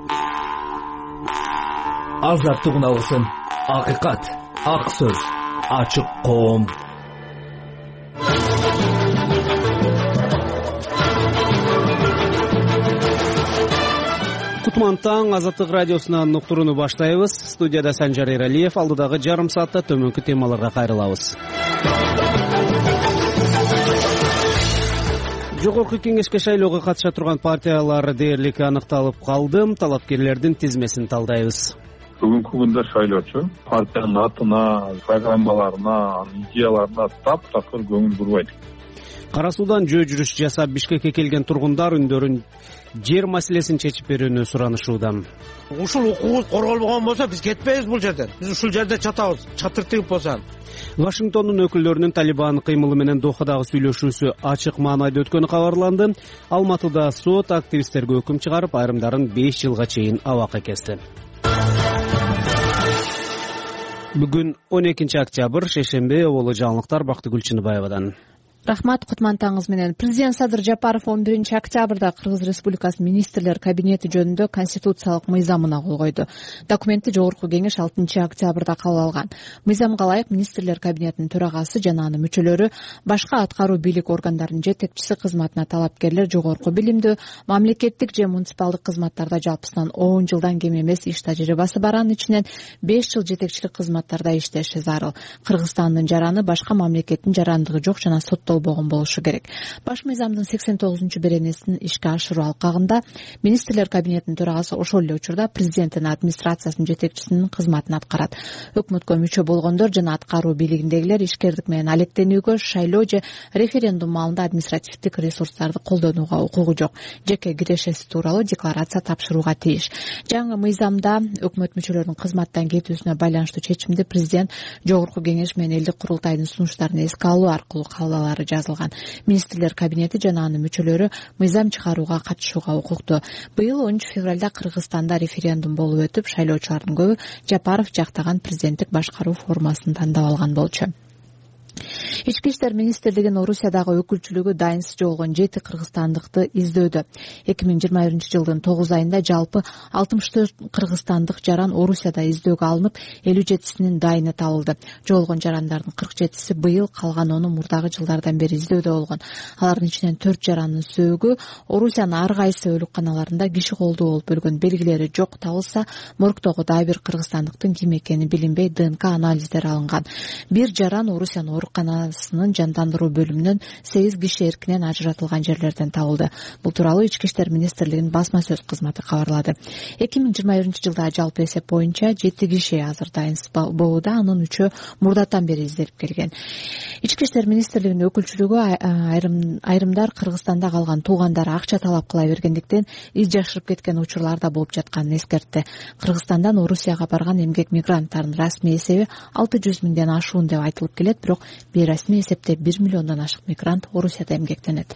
Азаттык уналысын, акыйкат, ак сөз, ачык коом. Кутман таң, Азаттык радиосунан уктурууну баштайбыз. Студияда Санжар Эралиев, алдыдагы жарым саатта төмөнкү темаларга кайрылабыз. Жогорку кеңешке шайлоого катыша турган партиялар дээрлик аныкталып калды. Талапкерлердин тизмесин талдайбыз. Бүгүнкү күндө шайлоочу партиянын атына, программаларына, идеяларына таптакыр көңүл бурбайт. Кара Суудан жөө жүрүш жасап Бишкекке келген тургундар үндөрүн жер маселесин чечип берүүнү суранышууда. Ушул укугубуз корголбогон болсо биз кетпейбиз бул жерден. Биз ушул жерде чатабыз, чатыр тигип болсо. Вашингтондун өкүлдөрүнүн Талибан кыймылы менен Дохадагы сүйлөшүүсү ачык маанайда өткөнү кабарланды. Алматыда сот активисттерге өкүм чыгарып, айрымдарын 5 жылга чейин абакка кести. Бүгүн 12 октябрь, шейшембе, оболу жаңылыктар Бактыгүл Чыныбаевадан. Рахмат, Кутман таңыз менен. Президент Садыр Жапаров 11 октябрда Кыргыз Республикасынын министрлер кабинети жөнүндө конституциялык мыйзамына кол койду. Документти жогорку кеңеш 6 октябрда кабыл алган. Мыйзамга ылайык министрлер кабинетинин төрагасы жана анын мүчөлөрү, башка аткаруу бийлик органдарынын жетекчиси кызматына талапкерлер жогорку билимдүү, мамлекеттик же муниципалдык кызматтарда жалпысынан 10 жылдан кем эмес иш тажрыйбасы бар, анын ичинен 5 жыл жетекчилик кызматтарда иштеши зарыл. Кыргызстандын жараны башка мамлекеттин жарандыгы жок жана соттолбогон болушу керек. Баш мыйзамдын 89-беренесин ишке ашыруу алкагында министрлер кабинетинин төрагасы ошол эле учурда президенттин администрациясынын жетекчисинин кызматын аткарат. Өкмөткө мүчө болгондор жана аткаруу бийлигиндегилер ишкердик менен алектенүүгө, шайлоо же референдум маалында административдик ресурстарды колдонууга укугу жок. Жеке кирешеси тууралуу декларация тапшырууга тийиш. Жаңы мыйзамда өкмөт мүчөлөрүнүн кызматтан кетүүсүнө байланыштуу чечимди президент жогорку кеңеш менен элдик курултайдын сунуштарын эске алуу аркылуу кабыл алары жазылган. Министрлер кабинети жана анын мүчөлөрү мыйзам чыгарууга катышууга укуктуу. Быйыл 10 февралда Кыргызстанда референдум болуп өтүп, шайлоочулардын көбү Жапаров жактаган президенттик башкаруу формасын тандап алган болчу. Ички иштер министрлигинин Орусиядагы өкүлчүлүгү дайынсыз жоголгон 7 кыргызстандыкты издөөдө. 2021-жылдын 9 айында жалпы 64 кыргызстандык жаран Орусияда издөөгө алынып, 57синин дайыны табылды. Жоголгон жарандардын 47си быйыл, калган 10 мурдагы жылдардан бери издөөдө болгон. Алардын ичинен 4 жарандын сөөгү Орусиянын ар кайсы өлүкканаларында киши колдуу болуп өлгөн, белгилери жок табылса, моргтогу дагы бир кыргызстандыктын ким экени билинбей ДНК анализдери алынган. Бир жаран Орусиянын ооруканасынын жандандыруу бөлүмүнөн 8 киши эркинен ажыратылган жерлерден табылды. Бул тууралуу Ички иштер министрлигинин басма сөз кызматы кабарлады. 2021-жылда жалпы эсеп боюнча 7 киши азыр дайынсыз болууда, анын 3-өө мурдатан бери изделип келген. Ички иштер министрлигинин өкүлчүлүгү айрымдар Кыргызстанда калган туугандары акча талап кыла бергендиктен из жашырып кеткен учурлар да болуп жатканын эскертти. Кыргызстандан Орусияга барган эмгек мигранттарынын расмий эсеби 600 миңден ашуун деп айтылып келет, бирок бейрасмий эсепте 1 миллиондон ашык мигрант Орусияда эмгектенет.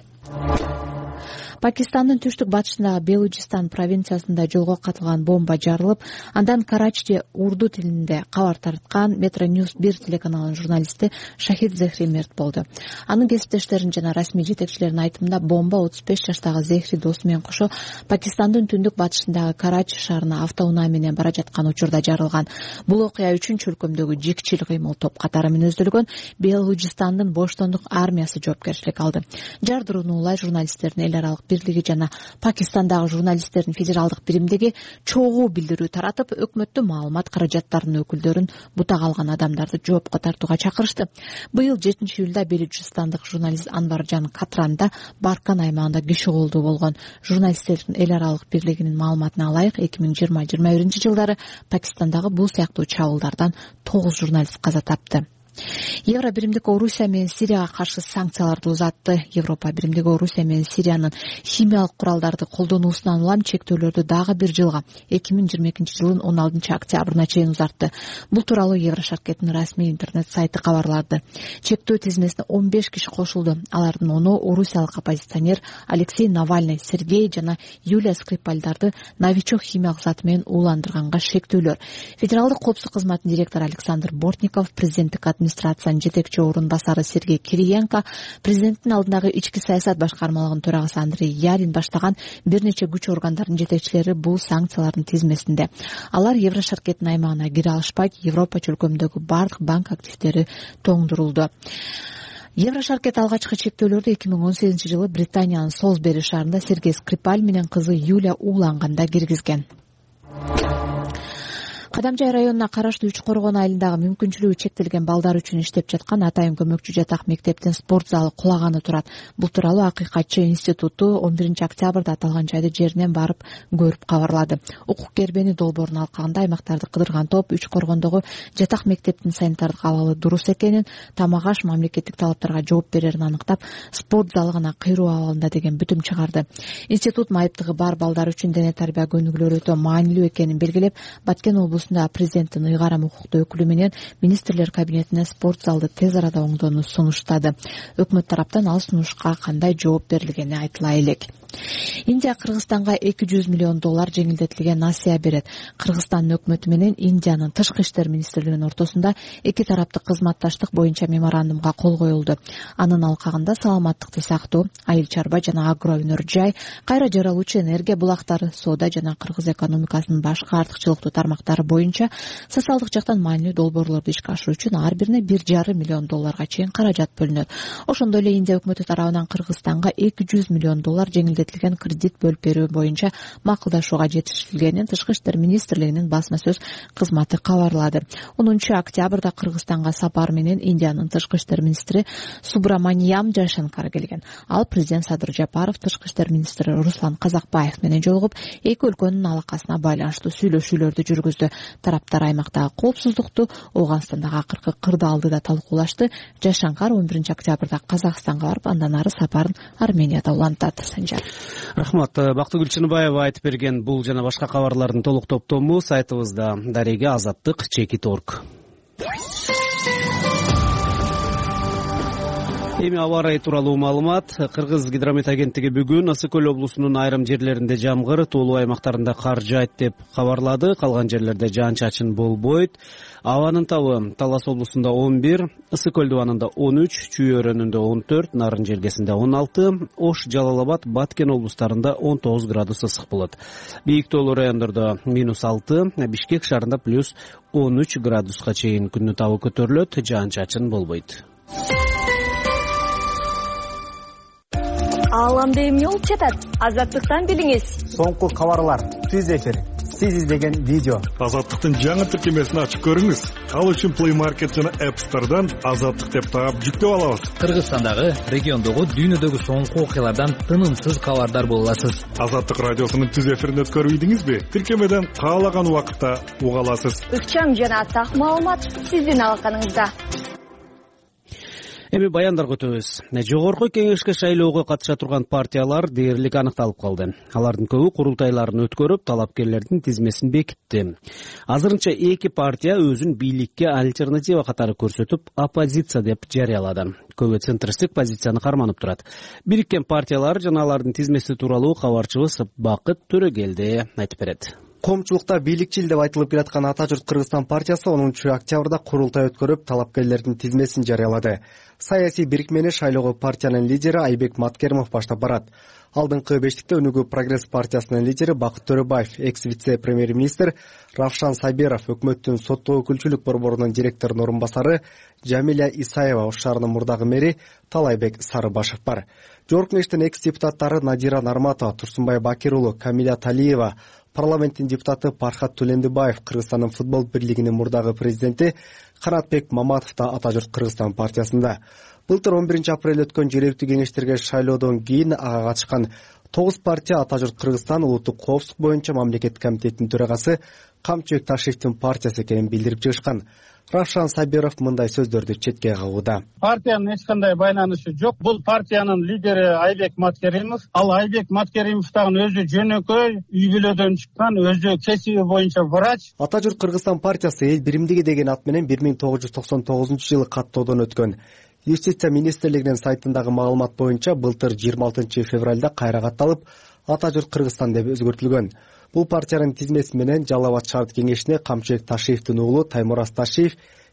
Пакистандын түштүк батышындагы Белуджистан провинциясында жолго катылган бомба жарылып, андан Карачиде урду тилинде кабар тарткан Metro News 1 телеканалынын журналисти Шахид Зехри мерт болду. Анын кесиптештеринин жана расмий жетекчилеринин айтымында бомба 35 жаштагы Зехри досу менен кошо Пакистандын түндүк батышындагы Карачи шаарына автоунаа менен бара жаткан учурда жарылган. Бул окуя 3-өлкөмдөгү жикчил кыймыл топ катары мүнөздөлгөн Белуджистандын боштондук армиясы жоопкерчилик алды. Жардырууну улай журналисттердин эл аралык бирлиги жана Пакистандагы журналисттердин федералдык биримдиги чогуу билдирүү таратып, өкмөттүн маалымат каражаттарынын өкүлдөрүн бутага алган адамдарды жоопко тартууга чакырышты. Быйыл 7-июлда белуджистандык журналист Анваржан Катранда Баркан аймагында киши колдуу болгон. Журналисттердин эл аралык бирлигинин маалыматына ылайык 2020-21-жылдары Пакистандагы бул сыяктуу чабуулдардан 9 журналист каза тапты. Евро биримдик Орусия менен Сирияга каршы санкцияларды узатты. Европа биримдиги Орусия менен Сириянын химиялык куралдарды колдонуусунан улам чектөөлөрдү дагы бир жылга 2022-жылдын 16 октябрына чейин узартты. Бул тууралуу Еврошаркеттин расмий интернет сайты кабарлады. Чектөө тизмесине 15 киши кошулду. Алардын 10-у орусиялык оппозиционер Алексей Навальный, Сергей жана Юлия Скрипальдарды новичок химиялык заты менен ууландырганга шектөөлөр. Федералдык коопсуздук кызматынын директору Александр Бортников президенттик администрациянын жетекчи орун басары Сергей Кириенко, президенттин алдындагы ички саясат башкармалыгынын төрагасы Андрей Ярин баштаган бир нече күч органдарынын жетекчилери бул санкциялардын тизмесинде. Алар Еврошаркеттин аймагына кире алышпайт, Европа чөлкөмүндөгү бардык банк активдери тоңдурулду. Еврошаркет алгачкы чектөөлөрдү 2018 жылы Британиянын Солсбери шаарында Сергей Скрипаль менен кызы Юлия ууланганда киргизген. Кадамжай районуна караштуу Үч Коргон айылындагы мүмкүнчүлүгү чектелген балдар үчүн иштеп жаткан атайын көмөкчү жатак мектептин спорт залы кулаганы турат. Бул тууралуу Акыйкатчы институту 11 октябрда аталган жайды жеринен барып көрүп кабарлады. Укук кербени долбоорун алкагында аймактарды кыдырган топ Үч Коргондогу жатак мектептин санитардык абалы дурус экенин, тамак аш мамлекеттик талаптарга жооп берерин аныктап, спорт залы гана кыйруу абалында деген бүтүм чыгарды. Институт майыптыгы бар балдар үчүн дене тарбия көнүгүүлөрү өтө маанилүү экенин белгилеп, Баткен облусунда президенттин ыйгарым укуктуу өкүлү менен министрлер кабинетине спорт залды тез арада оңдоону сунуштады. Өкмөт тараптан ал сунушка кандай жооп берилгени айтыла элек. Индия Кыргызстанга $200 миллион жеңилдетилген насыя берет. Кыргызстандын өкмөтү менен Индиянын тышкы иштер министрлигинин ортосунда эки тараптык кызматташтык боюнча меморандумга кол коюлду. Анын алкагында саламаттыкты сактоо, айыл чарба жана агро өнөр жай, кайра жаралуучу энергия булактары, соода жана кыргыз экономикасынын башка артыкчылыктуу тармактары боюнча социалдык жактан маанилүү долбоорлорду ишке ашыруу үчүн ар бирине $1,5 миллион чейин каражат бөлүнөт. Ошондой эле Индия өкмөтү тарабынан Кыргызстанга $200 миллион жеңилдетилген кредит бөлүп берүү боюнча макулдашууга жетишилгенин тышкы иштер министрлигинин басма сөз кызматы кабарлады. 10 октябрда Кыргызстанга сапар менен Индиянын тышкы иштер министри Субраманиям Джайшанкар келген. Ал президент Садыр Жапаров, тышкы иштер министри Руслан Казакбаев менен жолугуп, эки өлкөнүн алакасына байланыштуу сүйлөшүүлөрдү жүргүздү. Тараптар аймактагы коопсуздукту, Ооганстандагы акыркы кырдаалды да талкуулашты. Жайшанкар 11 октябрда Казакстанга барып, андан ары сапарын Арменияда улантат. Рахмат. Бактыгүл Чыныбаева айтып берген бул жана башка кабарлардын толук топтому сайтыбызда dareге-azаттык.org. Эми аба ырайы тууралуу маалымат. Кыргыз гидромет агенттиги бүгүн Ысык Көл облусунун айрым жерлеринде жамгыр, тоолуу аймактарында кар жаайт деп кабарлады. Калган жерлерде жаан-чачын болбойт. Абанын табы Талас облусунда 11, Ысык Көл дубанында 13, Чүй өрөөнүндө 14, Нарын желгесинде 16, Ош, Жалал-Абад, Баткен облустарында 19 градус ысык болот. Бийик тоолуу райондордо -6, Бишкек шаарында +13 градуска чейин күндүн табы көтөрүлөт, жаан-чачын болбойт. Ааламда эмне болуп жатат? Азаттыктан билиңиз. Соңку кабарлар, түз эфир, сиз издеген видео. Азаттыктын жаңы тиркемесин ачып көрүңүз. Ал үчүн Play Market жана App Store'дан Азаттык деп таап жүктөп алабыз. Кыргызстандагы, региондогу, дүйнөдөгү соңку окуялардан тынымсыз кабардар боло аласыз. Азаттык радиосунун түз эфирин өткөрүп ийдиңизби? Тиркемеден каалаган убакытта уга аласыз. Ыкчам жана так маалымат сиздин алаканыңызда. Эми баяндарга өтөбүз. Жогорку кеңешке шайлоого катыша турган партиялар дээрлик аныкталып калды. Алардын көбү курултайларын өткөрүп, талапкерлердин тизмесин бекитти. Азырынча эки партия өзүн бийликке альтернатива катары көрсөтүп, оппозиция деп жарыялады. Көбү центристик позицияны карманып турат. Бириккен партиялар жана алардын тизмеси тууралуу кабарчыбыз Бакыт Төрөгелди айтып берет. Коомчулукта бийликчил деп айтылып келаткан Ата журт Кыргызстан партиясы 10 октябрда курултай өткөрүп, талапкерлердин тизмесин жарыялады. Саясий бирикмени шайлоого партиянын лидери Айбек Маткеримов баштап барат. Алдыңкы бештикте Өнүгүү прогресс партиясынын лидери Бакыт Төрөбаев, экс-вице-премьер-министр Равшан Сабиров, өкмөттүн соттоо өкүлчүлүк борборунун директорунун орун басары Жамиля Исаева, Ош шаарынын мурдагы мэри Талайбек Сарыбашев бар. Жогорку кеңештин экс-депутаттары Надира Нарматова, Турсунбай Бакир уулу, Камиля Талиева, парламенттин депутаты Пархат Төлөндүбаев, Кыргызстандын футбол бирлигинин мурдагы президенти Канатбек Маматов да Ата журт Кыргызстан партиясында. Былтыр 11 апрель өткөн жергиликтүү кеңештерге шайлоодон кийин ага катышкан 9 партия Ата журт Кыргызстан улуттук коопсуздук боюнча мамлекеттик комитетинин төрагасы Камчыбек Ташиевдин партиясы экенин билдирип чыгышкан. Равшан Сабиров мындай сөздөрдү четке кагууда. Партиянын эч кандай байланышы жок. Бул партиянын лидери Айбек Маткеримов. Ал Айбек Маткеримов дагы өзү жөнөкөй үй бүлөдөн чыккан, өзү кесиби боюнча врач. Ата журт Кыргызстан партиясы эл биримдиги деген ат менен 1999-жылы каттоодон өткөн. Юстиция министрлигинин сайтындагы маалымат боюнча былтыр 26 февралда кайра катталып, Ата журт Кыргызстан деп өзгөртүлгөн. Бул партиянын тизмеси менен Жалал Абад шаардык кеңешине Камчыбек Ташиевдин уулу Таймураз Ташиев,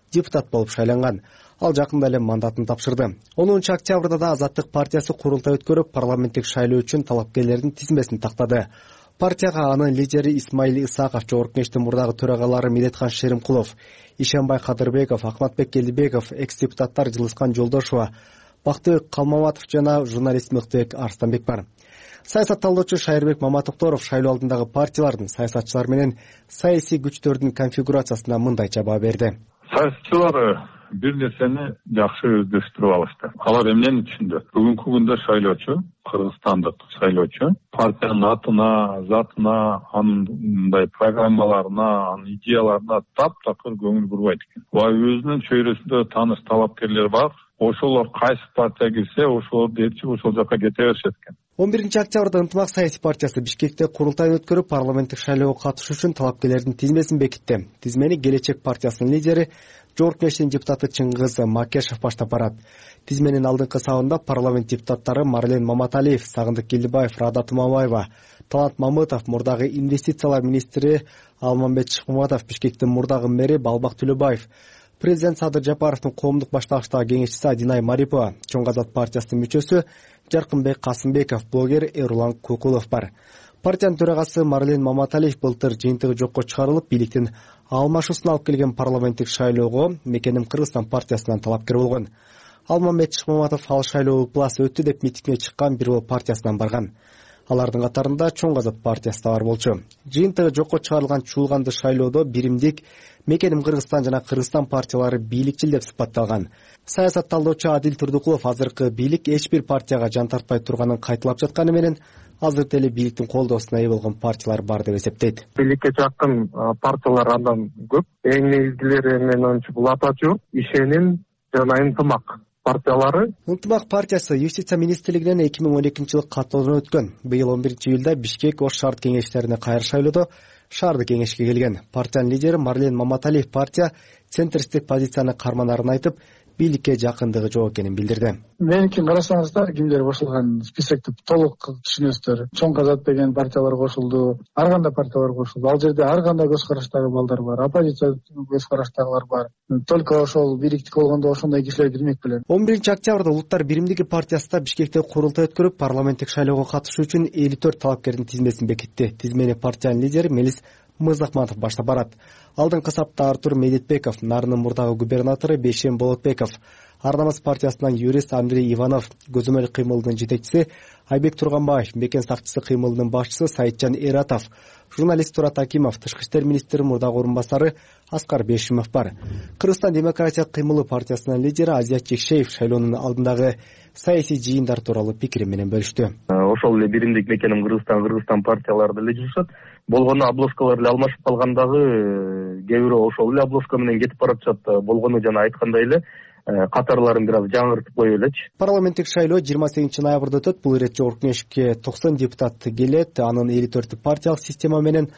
депутат болуп шайланган. Ал жакында эле мандатын тапшырды. 10 октябрда да Азаттык партиясы курултай өткөрүп, парламенттик шайлоо үчүн талапкерлердин тизмесин тактады. Партияга анын лидери Исмаил Исаков, Жогорку Кеңештин мурдагы төрагалары Медетхан Шеримкулов, Ишенбай Кадырбеков, Акматбек Келдибеков, экс-депутаттар Жылыскан Жолдошова, Бактыбек Калмаматов жана журналист Мыктыбек Арстанбек бар. Саясат талдоочу Шайырбек Маматокторов шайлоо алдындагы партиялардын, саясатчылар менен саясий күчтөрдүн конфигурациясына мындайча баа берди. Саясатчылар бир нерсени жакшы өздөштүрүп алышты. Алар эмнени түшүндү? Бүгүнкү күндө шайлоочу, кыргызстандык шайлоочу партиянын атына, затына, анын мындай программаларына, анын идеяларына таптакыр көңүл бурбайт экен. Өзүнүн чөйрөсүндө тааныш талапкерлер бар. Ошолор кайсы партия кирсе, ошолорду ээрчип ошол жака кете беришет экен. 11 октябрда Ынтымак саясий партиясы Бишкекте курултай өткөрүп, парламенттик шайлоого катышуу үчүн талапкерлердин тизмесин бекитти. Тизмени Келечек партиясынын лидери, Жогорку Кеңештин депутаты Чыңгыз Макешев баштап барат. Тизменин алдыңкы сабында парламент депутаттары Марлен Маматалиев, Сагындык Келдибаев, Рада Тумабаева, Талант Мамытов, мурдагы инвестициялар министри Алмамбет Шыкмаматов, Бишкектин мурдагы мэри Балбак Төлөбаев, президент Садыр Жапаровдун коомдук баштагычтагы кеңешчиси Адинай Марипова, Чоң Азат партиясынын мүчөсү Жаркынбек Касымбеков, блогер Эрулан Кукулов бар. Партиянын төрагасы Марлен Маматалиев былтыр жыйынтыгы жокко чыгарылып, бийликтин алмашуусуна алып келген парламенттик шайлоого Мекеним Кыргызстан партиясынан талапкер болгон. Алмамбет Шыкмаматов ал шайлоо ыплас өттү деп митингге чыккан бир топ партиясынан барган. Алардын катарында Чоң Азат партиясы да бар болчу. Жыйынтыгы жокко чыгарылган чуулганды шайлоодо биримдик Мекеним Кыргызстан жана Кыргызстан партиялары бийликчил деп сыпатталган. Саясат талдоочу Адил Турдукулов азыркы бийлик эч бир партияга жан тартпай турганын кайталап жатканы менен, азыркы эле бийликтин колдоосуна ээ болгон партиялар бар деп эсептейт. Бийликке жакын партиялар андан көп. Эң негизгилери менин оюмча бул Атачурт, Ишеним жана Ынтымак партиялары. Ынтымак партиясы Юстиция министрлигинен 2012 жылы каттоодон өткөн. Быйыл 11 июлда Бишкек Ош шаар кеңештерине кайра шайлоодо шаардык кеңешке келген. Партиянын лидери Марлен Маматалиев партия центристик позицияны карманарын айтып, бийликке жакындыгы жок экенин билдирди. Меники карасаңыздар, кимдер кошулган списокти толук түшүнөсүздөр. Чоң Азат деген партиялар кошулду, ар кандай партиялар кошулду. Ал жерде ар кандай көз караштагы балдар бар, оппозиция көз караштагылар бар. Только ошол бириктик болгондо ошондой кишилер кирмек белем. 11 октябрда Улуттар биримдиги партиясында Бишкекте курултай өткөрүп, парламенттик шайлоого катышуу үчүн 54 талапкердин тизмесин бекитти. Тизмени партиянын лидери Мелис Мырзахматов баштап барат. Алдыңкы сапта Артур Медетбеков, Нарынын мурдагы губернатору Бейшен Болотбеков, Ардамас партиясынан юрист Андрей Иванов, Көзөмөл кыймылынын жетекчиси Айбек Турганбаев, Мекен сакчысы кыймылынын башчысы Саитжан Эратов, журналист Турат Акимов, Тышкы иштер министри мурдагы орун басары Аскар Бешимов бар. Кыргызстан демократиялык кыймылы партиясынын лидери Азият Жекшеев шайлоонун алдындагы саясий жыйындар тууралуу пикири менен бөлүштү. Ошол эле биримдик Мекеним Кыргызстан партияларды эле жүрүшөт. Болгону обложкалар эле алмашып калгандагы кээ бирөө ошол эле обложка менен кетип баратышат. Болгону жана айткандай эле катарларын бир аз жаңыртып кое элечи. Парламенттик шайлоо 28 ноябрда өтөт. Бул ирет Жогорку Кеңешке 90 депутат келет. Анын 54 партиялык система менен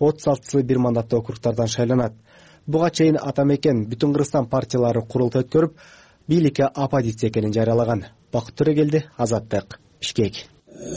36 бир мандаттуу округдардан шайланат. Буга чейин Ата Мекен бүтүн Кыргызстан партиялары курултай өткөрүп, бийликке оппозиция экенин жарыялаган. Бакыт Төрөгелди, Азаттык, Бишкек.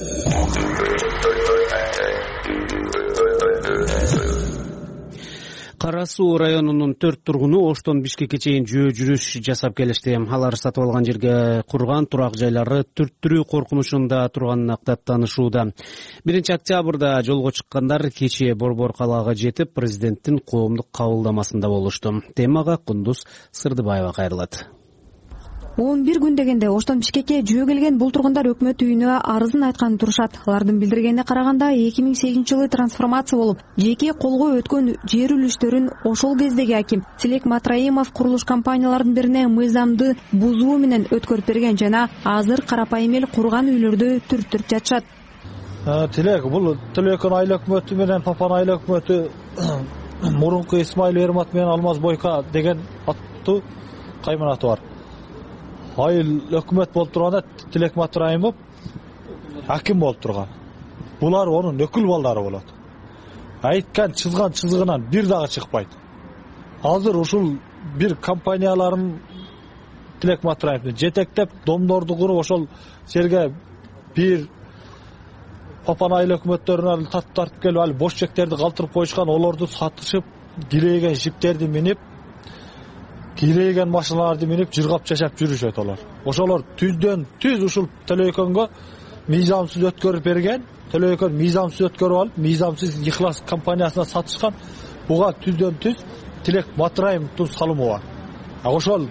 Кара Суу районунун 4 тургуну Оштон Бишкекке чейин жөө жүрүш жасап келишти. Алар сатып алган жерге курган турак жайлары түрттүрүү коркунучунда турганын актаттанышууда. 1 октябрда жолго чыккандар кечээ Борбор калаага жетип, президенттин коомдук кабылдамасында болушту. Темага Кундуз Сырдыбаева кайрылат. 11 күн дегенде Оштон Бишкекке жөө келген бул тургундар өкмөт үйүнө арызын айтканын турушат. Алардын билдиргенине караганда 2008 жылы трансформация болуп, жеке колго өткөн жер үлүштөрүн ошол кездеги аким Тилек Матраимов курулуш компанияларынын бирине мыйзамды бузуу менен өткөрүп берген жана азыр карапайым эл курган үйлөрдү түрттүрүп жатышат. Тилек бул Тилекин айыл өкмөтү менен Папан айыл өкмөтү мурунку Исмаил Эрмат менен Алмаз Бойка деген аттуу кайманаты бар. Айыл өкмөт болуп турганда Тилек Матраимов аким болуп турган. Булар онун өкүл балдары болот. Айткан чызган чызыгынан бир дагы чыкпайт. Азыр ушул бир компанияларын Тилек Матраимовду жетектеп, домдорду куруп ошол жерге бир Папан айыл өкмөттөрүнө тартып келип, ал бош чектерди калтырып коюшкан, олорду сатышып, килейген жиптерди минип кирейген машиналарды минип жыргап жашап жүрүшөт алар. Ошолор түздөн түз ушул телеэкранга мыйзамсыз өткөрүп берген, телеэкран мыйзамсыз өткөрүп алып, мыйзамсыз Ихлас компаниясына сатышкан. Буга түздөн түз Тилек Матраимовдун салымы бар. Ошол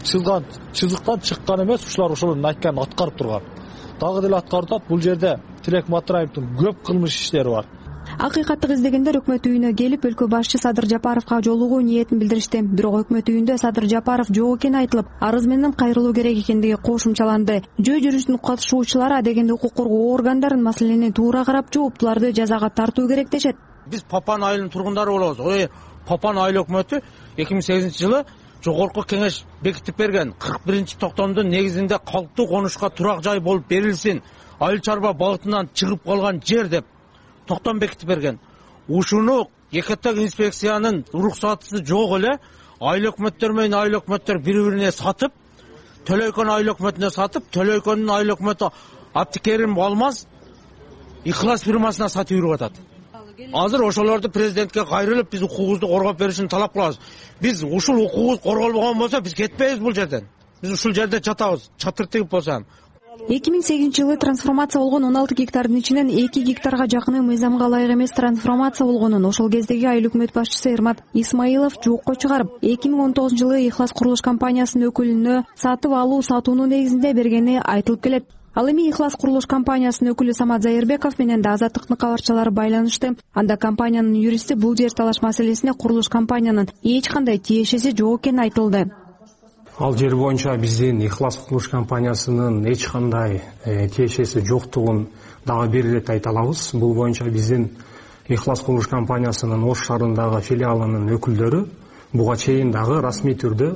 чызыктан чыккан эмес, ушулар ошонун айтканын аткарып турган. Дагы деле аткарып атат. Бул жерде Тилек Матраимовдун көп кылмыш иштери бар. Акыйкаттык издегендер өкмөт үйүнө келип, өлкө башчы Садыр Жапаровго жолугуу ниетин билдиришти. Бирок өкмөт үйүндө Садыр Жапаров жок экени айтылып, арыз менен кайрылуу керек экендиги кошумчаланды. Жөө жүрүштүн катышуучулары адегенде укук коргоо органдарын маселени туура карап, жооптууларды жазага тартуу керек дешет. Биз Папан айылынын тургундары болобуз. Папан айыл өкмөтү 2008-жылы жогорку кеңеш бекитип берген 41-токтомдун негизинде калктуу конушка турак жай болуп берилсин, айыл чарба багытынан чыгып калган жер деп токтом бекитип берген. Ушуну Экотек инспекциянын уруксатысы жок эле айыл өкмөттөр менен айыл өкмөттөр бири-бирине сатып, Төлөйкөн айыл өкмөтүнө сатып, Төлөйкөндүн айыл өкмөтү Абдикерим Алмаз Ихлас фирмасына сатып жүрүп атат. Азыр ошолорду президентке кайрылып, биз укугубузду коргоп беришин талап кылабыз. Биз ушул укугубуз корголбогон болсо, биз кетпейбиз бул жерден. Биз ушул жерде жатабыз, чатыр тигип болсо. 2008-жылы трансформация болгон 16 гектардын ичинен 2 гектарга жакыны мыйзамга ылайык эмес трансформация болгонун ошол кездеги айыл өкмөт башчысы Эрмат Исмаилов жокко чыгарып, 2019-жылы Ихлас курулуш компаниясынын өкүлүнө сатып алуу сатуунун негизинде бергени айтылып келет. Ал эми Ихлас курулуш компаниясынын өкүлү Самат Зайырбеков менен да Азаттыктын кабарчылары байланышты. Анда компаниянын юристи бул жер талаш маселесине курулуш компаниянын эч кандай тиешеси жок экени айтылды. Ал жер боюнча биздин Ихлас курулуш компаниясынын эч кандай тиешеси жоктугун дагы бир ирет айта алабыз. Бул боюнча биздин Ихлас курулуш компаниясынын Ош шаарындагы филиалынын өкүлдөрү буга чейин дагы расмий түрдө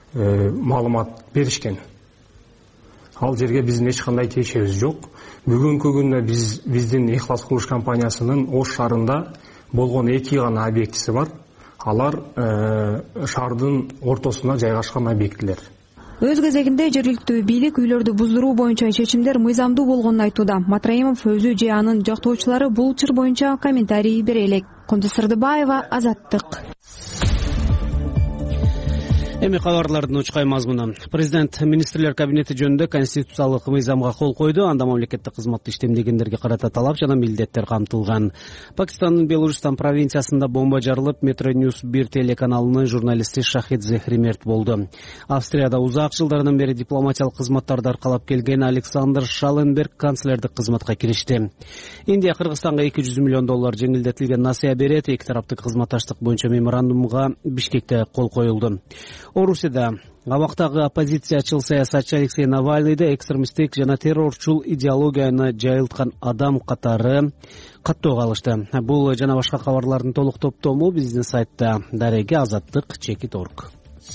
маалымат беришкен. Ал жерге биздин эч кандай тиешебиз жок. Бүгүнкү күндө биздин Ихлас курулуш компаниясынын Ош шаарында болгон 2 гана объектиси бар. Алар шаардын ортосуна жайгашкан объектилер. Өз кезегинде жергиликтүү бийлик үйлөрдү буздуруу боюнча чечимдер мыйзамдуу болгонун айтууда. Матраимов өзү же анын жактоочулары бул чыр боюнча комментарий бере элек. Кундуз Сырдыбаева, Азаттык. Эми кабарлардын учкай мазмуну. Президент министрлер кабинети жөнүндө конституциялык мыйзамга кол койду. Анда мамлекеттик кызматты иштемдегендерге карата талап жана милдеттер камтылган. Пакистандын Белужистан провинциясында бомба жарылып, Metro News 1 телеканалынын журналисти Шахид Зехри мерт болду. Австрияда узак жылдардан бери дипломатиялык кызматтарды аркалап келген Александр Шалленберг канцлердик кызматка киришти. Индия Кыргызстанга $200 миллион жеңилдетилген насыя берет. Эки тараптык кызматташтык боюнча меморандумга Бишкекте кол коюлду. Орусияда абактагы оппозициячыл саясатчы Алексей Навальныйды экстремисттик жана террорчул идеологияны жайылткан адам катары каттоого алышты. Бул жана башка кабарлардын толук топтому биздин сайтта дареги azаттык.org.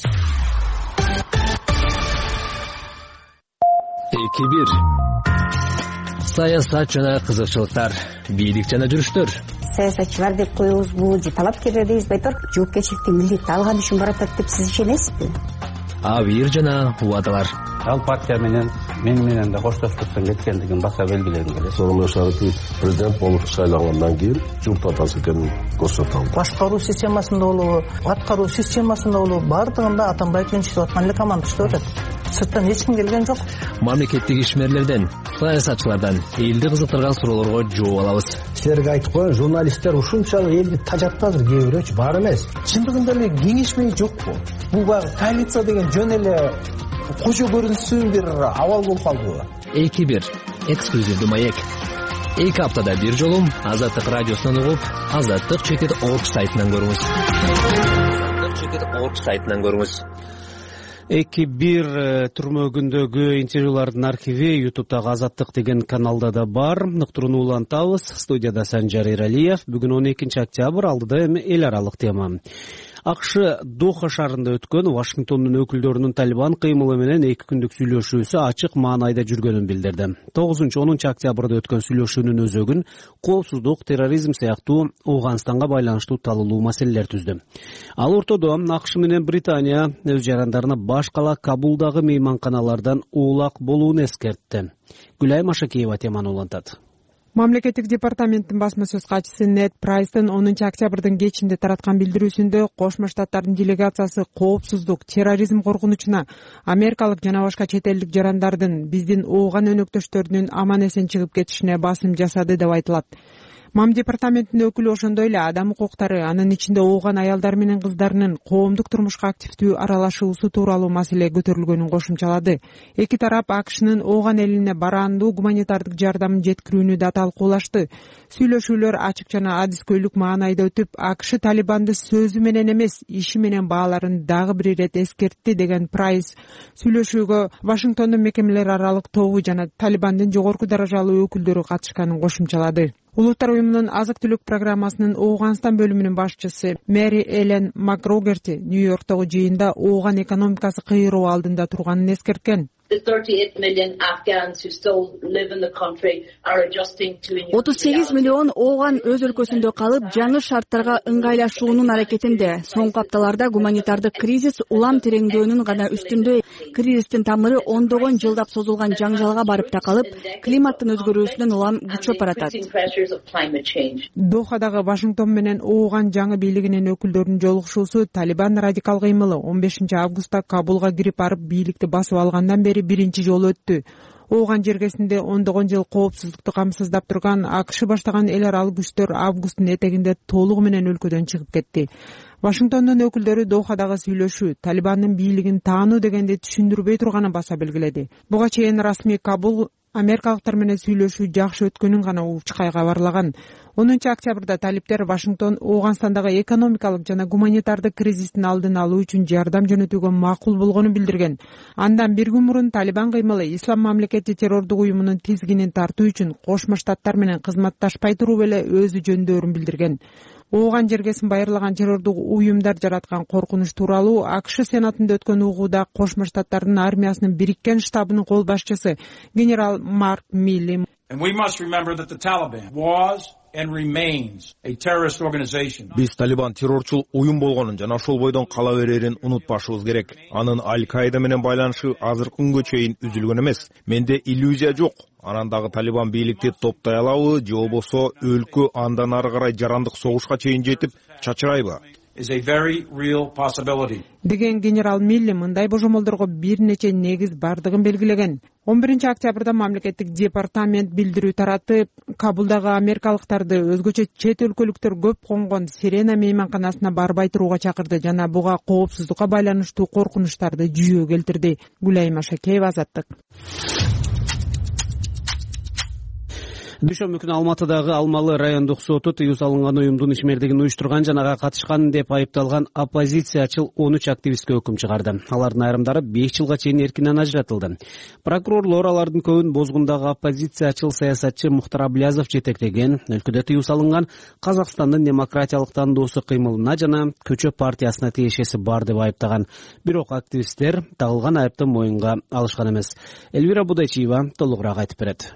2-1 саясат жана кызыкчылыктар, бийлик жана жүрүштөр. Саясатчылар деп коебузбу же талапкерлер дейбиз, айтор жоопкерчиликти милдетти алган үчүн баратат деп сиз ишенесизби? Абийир жана убадалар. Ал партия менен да коштоштуктан кеткендигин баса белгилегим келет. Сонун шарты президент болуп шайлангандан кийин журт атасы экенин көрсөтөм. Башкаруу системасында болобу, аткаруу системасында болобу, бардыгында Атамбаев иштеп аткан эле команда иштеп атат. Сырттан эч ким келген жок. Мамлекеттик ишмерлерден, саясатчылардан элди кызыктырган суроолорго жооп алабыз. Силерге айтып коеюн, журналисттер ушунчалык элди тажатты азыр, кээ бирөөчү бар эмес. Чындыгында эле кеңешмей жокпу? Бул баягы коалиция деген жөн эле кожо көрүнсүн бир абал болуп калдыбы? 2-1 эксклюзивдүү маек. 2 аптада бир жолу Азаттык радиосунан угуп, azаттык.org сайтынан көрүңүз. azаттык.org сайтынан көрүңүз. 2-1 түрмөгүндөгү интервьюлардын архиви YouTube'дагы Азаттык деген каналда да бар. Ныктырууну улантабыз. Студияда Санжар Иралиев. Бүгүн 12 октябрь, алдыда эми эл аралык тема. АКШ Доха шаарында өткөн Вашингтондун өкүлдөрүнүн Талибан кыймылы менен 2 күндүк сүйлөшүүсү ачык маанайда жүргөнүн билдирди. 9-10 октябрда өткөн сүйлөшүүнүн өзөгүн коопсуздук, терроризм сыяктуу Ооганстанга байланыштуу талуулуу маселелер түздү. Ал ортодо АКШ менен Британия өз жарандарына баш кала Кабулдагы мейманканалардан уулак болууну эскертти. Гүлай Машакиева теманы улантат. Мамлекеттик департаменттин басма сөз катчысы Нед Прайстын 10 октябрдын кечинде тараткан билдирүүсүндө Кошмо Штаттардын делегациясы коопсуздук, терроризм коркунучуна америкалык жана башка чет элдик жарандардын биздин ооган өнөктөштөрүнүн аман эсен чыгып кетишине басым жасады деп айтылат. МАМ департаментинин өкүлү ошондой эле адам укуктары, анын ичинде ооган аялдар менен кыздарынын коомдук турмушка активдүү аралашуусу тууралуу маселе көтөрүлгөнүн кошумчалады. Эки тарап АКШнын ооган элине бараандуу гуманитардык жардамын жеткирүүнү да талкуулашты. Сүйлөшүүлөр ачык жана адискөйлүк маанайда өтүп, АКШ Талибанды сөзү менен эмес, иши менен бааларын дагы бир ирет эскертти деген Прайс сүйлөшүүгө Вашингтондун мекемелер аралык тобу жана Талибандын жогорку даражалуу өкүлдөрү катышканын кошумчалады. Улуттар уюмунун азык-түлүк программасынын Ооганстан бөлүмүнүн башчысы Мэри Элен Макгрогерти Нью-Йорктогу жыйында ооган экономикасы кыйроо алдында турганын эскерткен. 38 миллион ооган өз өлкөсүндө калып, жаңы шарттарга ыңгайлашуунун аракетинде. Соңку апталарда гуманитардык кризис улам тереңдөөнүн гана үстүндө. Кризистин тамыры ондогон жылдап созулган жаңжалга барып такалып, климаттын өзгөрүүсүнөн улам күчөп баратат. Дохадагы Вашингтон менен ооган жаңы бийлигинин өкүлдөрүнүн жолугушуусу Талибан радикал кыймылы 15 августта Кабулга кирип барып бийликти басып алгандан бери биринчи жолу өттү. Ооган жергесинде ондогон жыл коопсуздукту камсыздап турган АКШ баштаган эл аралык күчтөр августтун этегинде толугу менен өлкөдөн чыгып кетти. Вашингтондун өкүлдөрү Дохадагы сүйлөшүү Талибандын бийлигин таануу дегенди түшүндүрбөй турганын баса белгиледи. Буга чейин расмий Кабул америкалыктар менен сүйлөшүү жакшы өткөнүн гана учкай кабарлаган. 10 октябрда талиптер Вашингтон Ооганстандагы экономикалык жана гуманитардык кризистин алдын алуу үчүн жардам жөнөтүүгө макул болгонун билдирген. Андан бир күн мурун Талибан кыймылы Ислам мамлекети террордук уюмунун тизгинин тартуу үчүн Кошмо Штаттар менен кызматташпай туруп эле өзү жөндөөрүн билдирген. Ооган жергесин байырлаган террордук уюмдар жараткан коркунуч тууралуу АКШ Сенатында өткөн угууда Кошмо Штаттардын армиясынын бириккен штабынын кол башчысы генерал Марк Милли Биз Талибан террорчул уюм болгонун жана ошол бойдон кала берерин унутпашыбыз керек. Анын Аль-Каида менен байланышы азыркы күнгө чейин үзүлгөн эмес. Менде иллюзия жок. Анан дагы Талибан бийликти топтой алабы, же болбосо өлкө андан ары карай жарандык согушка чейин жетип чачырайбы? деген генерал Милли мындай божомолдорго бир нече негиз бардыгын белгилеген. 11 октябрда мамлекеттик департамент билдирүү таратып, Кабулдагы америкалыктарды өзгөчө чет өлкөлүктөр көп конгон Сирена мейманканасына барбай турууга чакырды жана буга коопсуздукка байланыштуу коркунучтарды жүйө келтирди. Гүлайым Ашакеева, Азаттык. Дүйшөмбү күнү Алматыдагы Алмалы райондук соту тыюу салынган уюмдун ишмердигин уюштурган жана ага катышкан деп айыпталган оппозициячыл 13 активистке өкүм чыгарды. Алардын айрымдары 5 жылга чейин эркинен ажыратылды. Прокурорлор алардын көбүн бозгундагы оппозициячыл саясатчы Мухтар Аблязов жетектеген өлкөдө тыюу салынган Казакстандын демократиялык тандоосу кыймылына жана Көчө партиясына тиешеси бар деп айыптаган. Бирок активисттер тагылган айыпты моюнга алышкан эмес. Элвира Будайчиева толугураак айтып берет.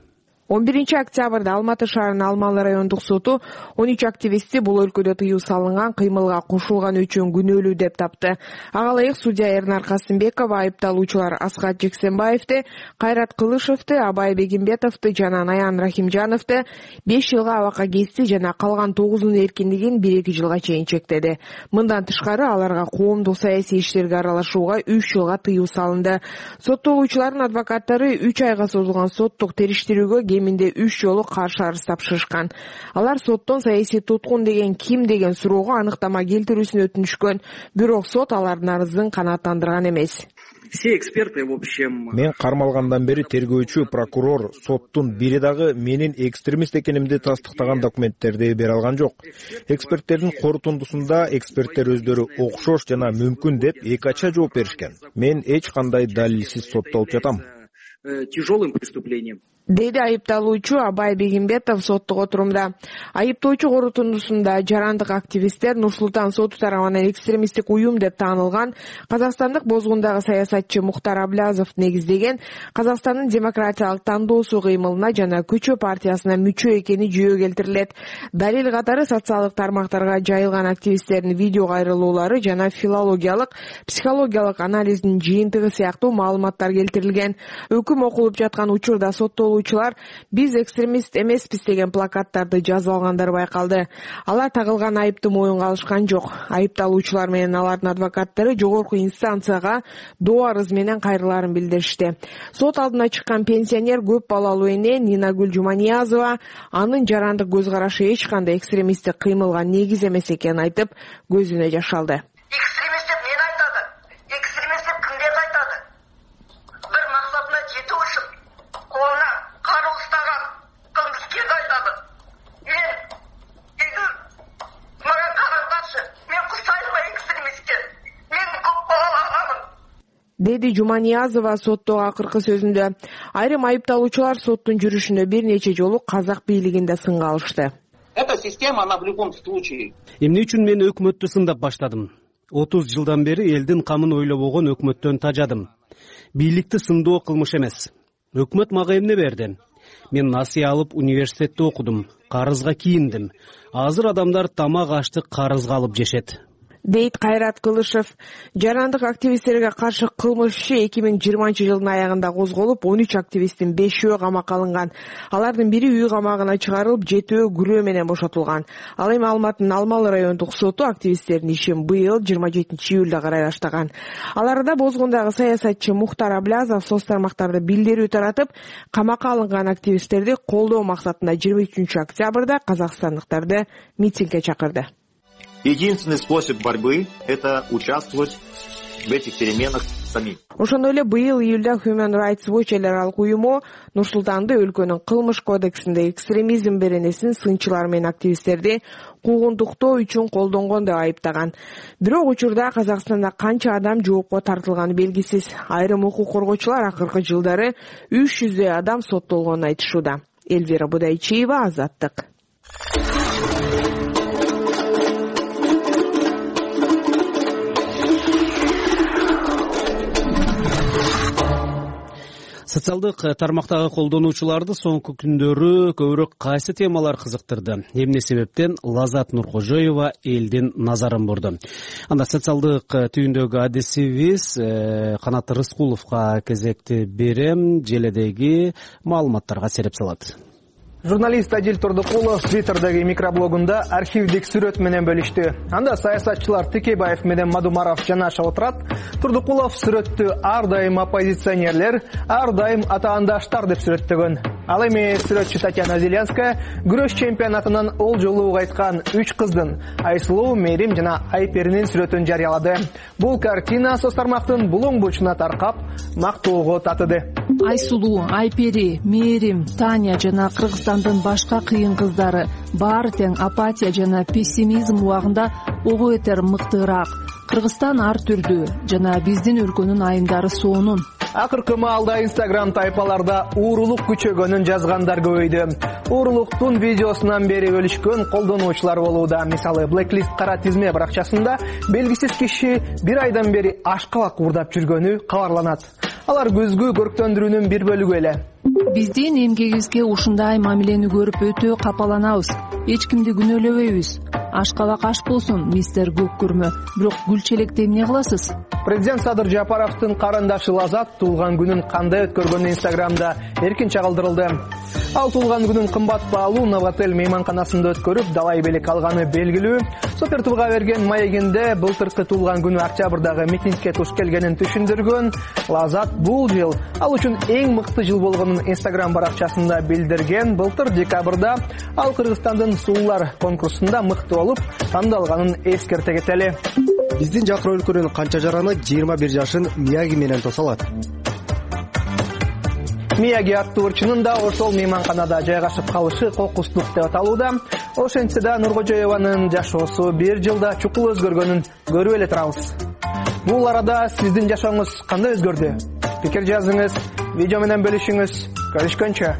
11 октябрда Алматы шаарынын Алмалы райондук соту 13 активистти бул өлкөдө тыюу салынган кыймылга кошулган үчүн күнөөлүү деп тапты. Ага ылайык судья Эрнар Касымбекова айыпталуучулар Асхат Жексенбаевди, Кайрат Кылышевди, Абай Бегимбетовду жана Наян Рахимжановду 5 жылга абакка кести жана калган 9-унун эркиндигин 1-2 жылга чейин чектеди. Мындан тышкары аларга коомдук саясий иштерге аралашууга 3 жылга тыюу салынды. Соттолуучулардын адвокаттары 3 айга созулган соттук териштирүүгө кеминде 3 жолу каршы арыз тапшырышкан. Алар соттон саясий туткун деген ким деген суроого аныктама келтирүүсүн өтүнүшкөн, бирок сот алардын арызын канааттандырган эмес. Все эксперты в общем. Мен кармалгандан бери тергөөчү, прокурор, соттун бири дагы менин экстремист экенимди тастыктаган документтерди бере алган жок. Эксперттердин корутундусунда эксперттер өздөрү окшош жана мүмкүн деп эки ача жооп беришкен. Мен эч кандай далилсиз соттолуп жатам. Тяжелым преступлением. Деди айыпталуучу Абай Бегимбетов соттук отурумда. Айыптоочу корутундусунда жарандык активисттер Нур-Султан соту тарабынан экстремисттик уюм деп таанылган Казакстандык бозгундагы саясатчы Мухтар Аблязов негиздеген Казакстандын демократиялык тандоосу кыймылына жана Көчө партиясына мүчө экени жүйө келтирилет. Далил катары социалдык тармактарга жайылган активисттердин видео кайрылуулары жана филологиялык, психологиялык анализдин жыйынтыгы сыяктуу маалыматтар келтирилген. Өкүм окулуп жаткан учурда соттолуу айыпталуучулар биз экстремист эмеспиз деген плакаттарды жазып алгандар байкалды. Алар тагылган айыпты моюнга алышкан жок. Айыпталуучулар менен алардын адвокаттары жогорку инстанцияга доо арыз менен кайрылаарын билдиришти. Сот алдына чыккан пенсионер көп балалуу эне Нинагүл Жуманиязова анын жарандык көз карашы эч кандай экстремисттик кыймылга негиз эмес экенин айтып, көзүнө жаш алды. Экстремист деп мен айтады. Экстремист деп кимдерди айтады? Бир максатына жетүү үчүн колуна кару устаган кылмыскерди айтады. Мен мага караңдарчы, мен куштайм экстремистке. Мен көп балалуу анамын. Деди Жуманиязова соттогу акыркы сөзүндө. Айрым айыпталуучулар соттун жүрүшүнө бир нече жолу казак бийлигинде сынга алышты. Эта система, она в любом случае. Эмне үчүн мен өкмөттү сындап баштадым? 30 жылдан бери элдин камын ойлобогон өкмөттөн тажадым. Бийликти сындоо кылмыш эмес. Өкмөт мага эмне берди? Мен насыя алып университетте окудум, карызга кийиндим. Азыр адамдар тамак аштык карызга алып жешет. Дейт Кайрат Кылышев. Жарандык активисттерге каршы кылмыш иши 2020 жылдын аягында козголуп, 13 активисттин 5-өө камакка алынган. Алардын бири үй камагына чыгарылып, 7-өө күрөө менен бошотулган. Ал эми Алматынын Алмалы райондук соту активисттердин ишин быйыл 27 июлда карай баштаган. Аларда Бозгундагы саясатчы Мухтар Аблязов соц тармактарда билдирүү таратып, камакка алынган активисттерди колдоо максатында 23 октябрда казакстандыктарды митингге чакырды. Единственный способ борьбы – это участвовать в этих переменах самим. Ошондой эле быйыл июлда Human Rights Watch эл аралык уюму Нур-Султанды өлкөнүн кылмыш кодексинде экстремизм беренесин сынчылар менен активисттерди куугунтуктоо үчүн колдонгон деп айыптаган. Бирок учурда Казакстанда канча адам жоопко тартылганы белгисиз. Айрым укук коргоочулар акыркы жылдары 300 адам соттолгонун айтышууда. Эльвира Будайчиева, Азаттык. Социалдык тармактагы колдонуучуларды соңку күндөрү көбүрөөк кайсы темалар кызыктырды? Эмне себептен? Лазат Нуркожоева элдин назарын бурду. Анда социалдык түйүндөгү адисибиз Канат Рыскуловго кезекти берем. Желедеги маалыматтарга сереп салат. Журналист Адил Турдукулов Твиттердеги микроблогунда архивдик сүрөт менен бөлүштү. Анда саясатчылар Текебаев менен Мадумаров жанашып отурат. Турдукулов сүрөттү ар дайым оппозиционерлер, ар дайым атаандаштар деп сүрөттөгөн. Ал эми сүрөтчү Татьяна Зеленская күрөш чемпионатынан ол жолу кайткан 3 кыздын Айсулуу, Мерим жана Айперинин сүрөтүн жарыялады. Бул картина соц тармактын булуң бурчуна таркап, мактоого татыды. Айсулуу, Айпери, Мерим, Таня жана Кыргызстандын башка кыйын кыздары баары тең апатия жана пессимизм убагында ого этер мыктыраак. Кыргызстан ар түрдүү жана биздин өлкөнүн айымдары сонун. Акыркы маалда Instagram тайпаларда уурулук күчөгөнүн жазгандар көбөйдү. Уурулуктун видеосунан бери бөлүшкөн колдонуучулар болууда. Мисалы, Blacklist кара тизме баракчасында белгисиз киши бир айдан бери ашкабак уурдап жүргөнү кабарланат. Алар көзгө көрктөндүрүүнүн бир бөлүгү эле. Биздин эмгегибизге ушундай мамилени көрүп өтө капаланабыз. Эч кимди күнөөлөбөйбүз. Ашкабак аш болсун, мистер Көк көрмө. Бирок гүлчелекте эмне кыласыз? Президент Садыр Жапаровдун карындашы Лазат туулган күнүн кандай өткөргөнү Инстаграмда эркин чагылдырылды. Ал туулган күнүн кымбат баалуу Новотель мейманканасында өткөрүп, далай белек алганы белгилүү. Супер тууга берген маегинде былтыркы туулган күнү октябрдагы митингге туш келгенин түшүндүргөн. Лазат бул жыл ал үчүн эң мыкты жыл болгонун Инстаграм баракчасында билдирген. Былтыр декабрда ал Кыргызстандын суулар конкурсунда мыкты болуп тандалганын эскерте кетели. Биздин жакыр өлкөнүн канча жараны 21 жашын Мияги менен тоса алат. Мияги аттуу ырчынын да ошол мейманканада жайгашып калышы кокустук деп аталууда. Ошентсе да Нуркожоеванын жашоосу бир жылда чукул өзгөргөнүн көрүп эле турабыз. Бул арада сиздин жашооңуз кандай өзгөрдү? Пикир жазыңыз, видео менен бөлүшүңүз. Көрүшкөнчө.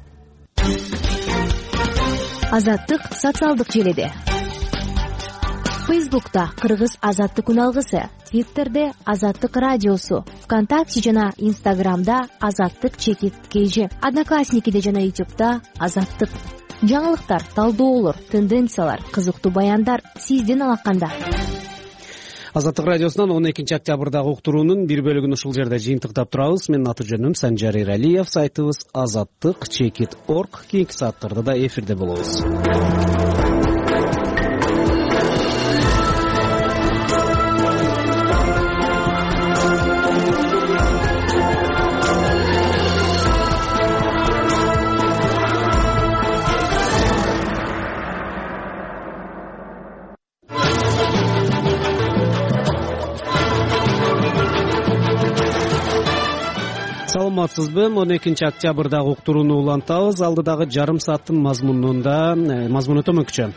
Азаттык социалдык желеде. Фейсбукта Кыргыз Азаттык күн алгысы, Твиттерде Азаттык радиосу, ВКонтакте жана Инстаграмда Азаттык _KG, Одноклассникиде жана Ютубта Азаттык. Жаңылыктар, талдоолор, тенденциялар, кызыктуу баяндар сиздин алаканда. Азаттык радиосунан 12 октябрдагы уктуруунун бир бөлүгүн ушул жерде жыйынтыктап турабыз. Менин аты жөнүм Санжар Эралиев. Сайтыбыз azattik.org. Кийинки сааттарда да эфирде болобуз. Саламатсызбы? 12 октябрдагы уктурууну улантабыз. Алдыдагы жарым сааттын мазмуну төмөнкүчө.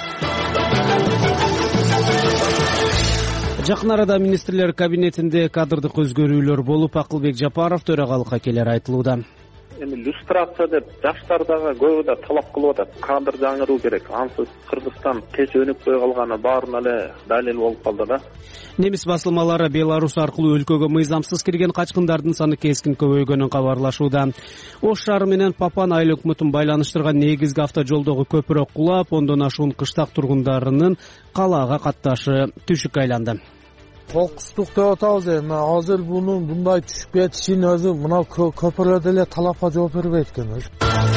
Жакын арада министрлер кабинетинде кадрдык өзгөрүүлөр болуп, Акылбек Жапаров төрагалыкка келери айтылууда. Эми иллюстрация деп жаштар дагы көбү да талап кылып атат. Кадр жаңыруу керек. Ансыз Кыргызстан кеч өнүкпөй калганы баарына эле далил болуп калды да. Немис басылмалары Беларусь аркылуу өлкөгө мыйзамсыз кирген качкындардын саны кескин көбөйгөнүн кабарлашууда. Ош шаары менен Папан айыл өкмөтүн байланыштырган негизги автожолдогу көпүрө кулап, ондон ашуун кыштак тургундарынын калаага катташы түшүккө айланды. Колкустук деп атабыз. Эми азыр мунун мындай түшүп кетишин өзү мына көпүрөлөрдө эле талапка жооп бербейт экен өзү.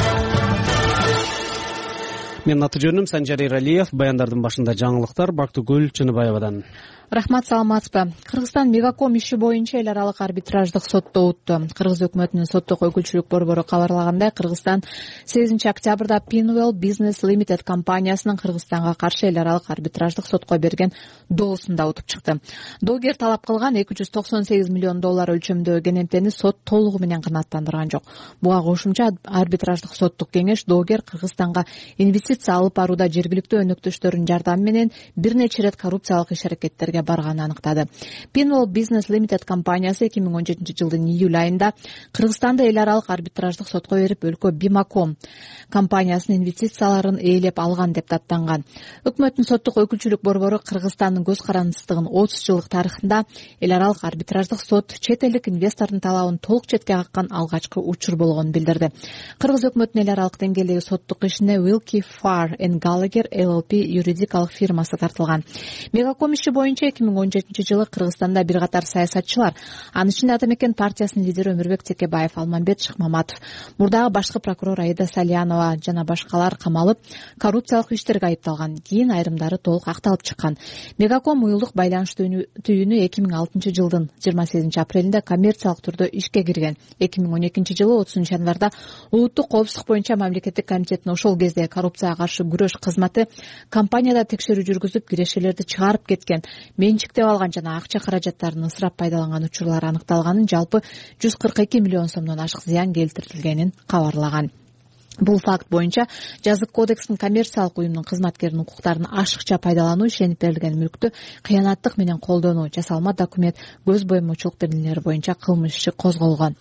Менин аты жөнүм Санжар Эралиев. Баяндардын башында жаңылыктар Бактыгүл Чыныбаевадан. Рахмат, саламатсызбы? Кыргызстан Мегаком иши боюнча эл аралык арбитраждык сотто утту. Кыргыз өкмөтүнүн соттук өкүлчүлүк борбору кабарлагандай, Кыргызстан 8 октябрда Pinwell Business Limited компаниясынын Кыргызстанга каршы эл аралык арбитраждык сотко берген доосунда утуп чыкты. Доогер талап кылган $298 миллион өлчөмдөгү кенемтени сот толугу менен канааттандырган жок. Буга кошумча арбитраждык соттук кеңеш доогер Кыргызстанга инвестиция алып барууда жергиликтүү өнөктөштөрүнүн жардамы менен бир нече ирет коррупциялык иш-аракеттерге барганын аныктады. Pinwell Business Limited компаниясы 2017 жылдын июль айында Кыргызстанды эл аралык арбитраждык сотко берип, өлкө Бимаком компаниясынын инвестицияларын ээлеп алган деп даттанган. Өкмөттүн соттук өкүлчүлүк борбору Кыргызстандын көз карандысыздыгын 30 жылдык тарыхында эл аралык арбитраждык сот чет элдик инвестордун талабын толук четке каккан алгачкы учур болгонун билдирди. Кыргыз өкмөтүнүн эл аралык деңгээлдеги соттук ишине Wilkie Farr & Gallagher LLP юридикалык фирмасы тартылган. Мегаком иши боюнча 2017 жылы Кыргызстанда бир катар саясатчылар, анын ичинде Ата Мекен партиясынын лидери Өмүрбек Текебаев, Алмамбет Шыкмаматов, мурдагы башкы прокурор Аида Салянова жана башкалар камалып, коррупциялык иштерге айыпталган. Кийин айрымдары толук акталып чыккан. Мегаком уюлдук байланыш түйүнү 2006 жылдын 28 апрелинде коммерциялык түрдө ишке кирген. 2012 жылы 30 январда улуттук коопсуздук боюнча мамлекеттик комитеттин ошол кезде коррупцияга каршы күрөш кызматы компанияда текшерүү жүргүзүп, кирешелерди чыгарып кеткен, менчиктеп алган жана акча каражаттарын ысырап пайдаланган учурлар аныкталганын, жалпы 142 миллион сомдон ашык зыян келтирилгенин кабарлаган. Бул факт боюнча жазык кодекстин коммерциялык уюмдун кызматкеринин укуктарын ашыкча пайдалануу, ишенип берилген мүлктү кыянаттык менен колдонуу, жасалма документ, көз боемочулук берилмелери боюнча кылмыш иши козголгон.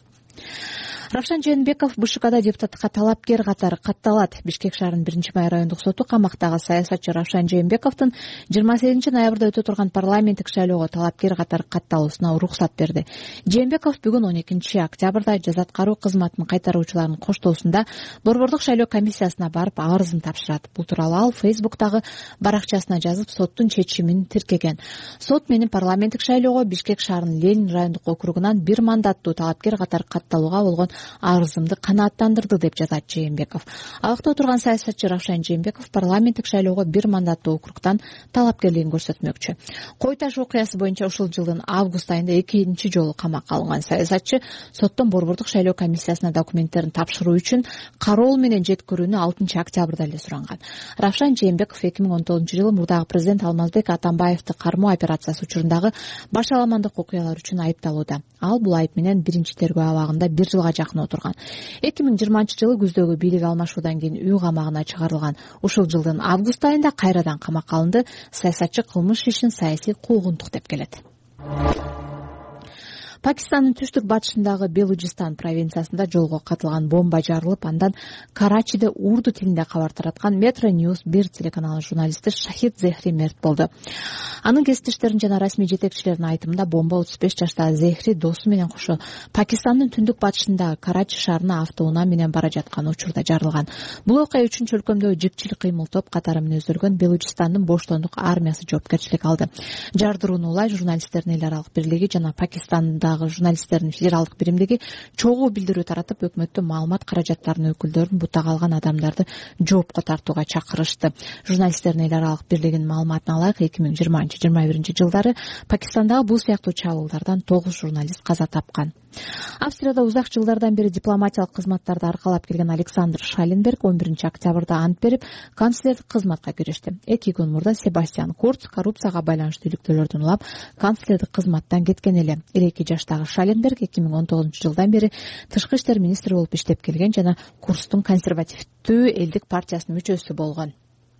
Равшан Жээнбеков БШКда депутатка талапкер катары катталат. Бишкек шаарынын 1-май райондук соту камактагы саясатчы Равшан Жээнбековдун 28 ноябрда өтө турган парламенттик шайлоого талапкер катары катталуусуна уруксат берди. Жээнбеков бүгүн 12 октябрда жаза аткаруу кызматынын кайтаруучуларынын коштоосунда борбордук шайлоо комиссиясына барып арызын тапшырат. Бул тууралуу ал Facebook'тагы баракчасына жазып, соттун чечимин тиркеген. Сот менин парламенттик шайлоого Бишкек шаарынын Ленин райондук округунан бир мандаттуу талапкер катары катталууга болгон арызымды канааттандырды деп жазат Жээнбеков. Абакта отурган саясатчы Равшан Жээнбеков парламенттик шайлоого бир мандаттуу округтан талапкерлигин көрсөтмөкчү. Кой таш окуясы боюнча ушул жылдын август айында 2-чи жолу камакка алынган саясатчы соттон борбордук шайлоо комиссиясына документтерин тапшыруу үчүн кароол менен жеткирүүнү 6 октябрда эле суранган. Равшан Жээнбеков 2019 жылы мурдагы президент Алмазбек Атамбаевди кармоо операциясы учурундагы баш аламандык окуялар үчүн айыпталууда. Ал бул айып менен биринчи тергөө абагында 1 жылга жакын отурган. 2020 жылы күздөгү бийлик алмашуудан кийин үй камагына чыгарылган. Ушул жылдын август айында кайрадан камакка алынды. Саясатчы кылмыш ишин саясий куугунтук деп келет. Пакистандын түштүк батышындагы Белуджистан провинциясында жолго катылган бомба жарылып, андан Карачиде урду тилинде кабар тараткан Metro News 1 телеканалынын журналисти Шахид Зехри мерт болду. Анын кесиптештеринин жана расмий жетекчилердин айтымында бомба 35 жаштагы Зехри досу менен кошо Пакистандын түндүк батышындагы Карачи шаарына автоунаа менен бара жаткан учурда жарылган. Бул окуя үчүн чөлкөмдөгү жикчил кыймыл топ катары менен өздөргөн Белуджистандын боштондук армиясы жоопкерчилик алды. Жардырууну улай журналисттердин эл аралык бирлиги жана Пакистандагы журналисттердин федералдык биримдиги чогуу билдирүү таратып, өкмөттүн маалымат каражаттарынын өкүлдөрүн бутага алган адамдарды жоопко тартууга чакырышты. Журналисттердин эл аралык бирлигинин маалыматына ылайык 2020-21 жылдары Пакистандагы бул сыяктуу чабуулдардан 9 журналист каза тапкан. Австрияда узак жылдардан бери дипломатиялык кызматтарды аркалап келген Александр Шаленберг 11 октябрда ант берип, канцлердик кызматка киришти. 2 күн мурда Себастьян Курц коррупцияга байланыштуу иликтөөлөрдөн улап, канцлердик кызматтан кеткен эле. 52 жаштагы Шаленберг 2019 жылдан бери тышкы иштер министри болуп иштеп келген жана Курцтун консервативдүү элдик партиясынын мүчөсү болгон.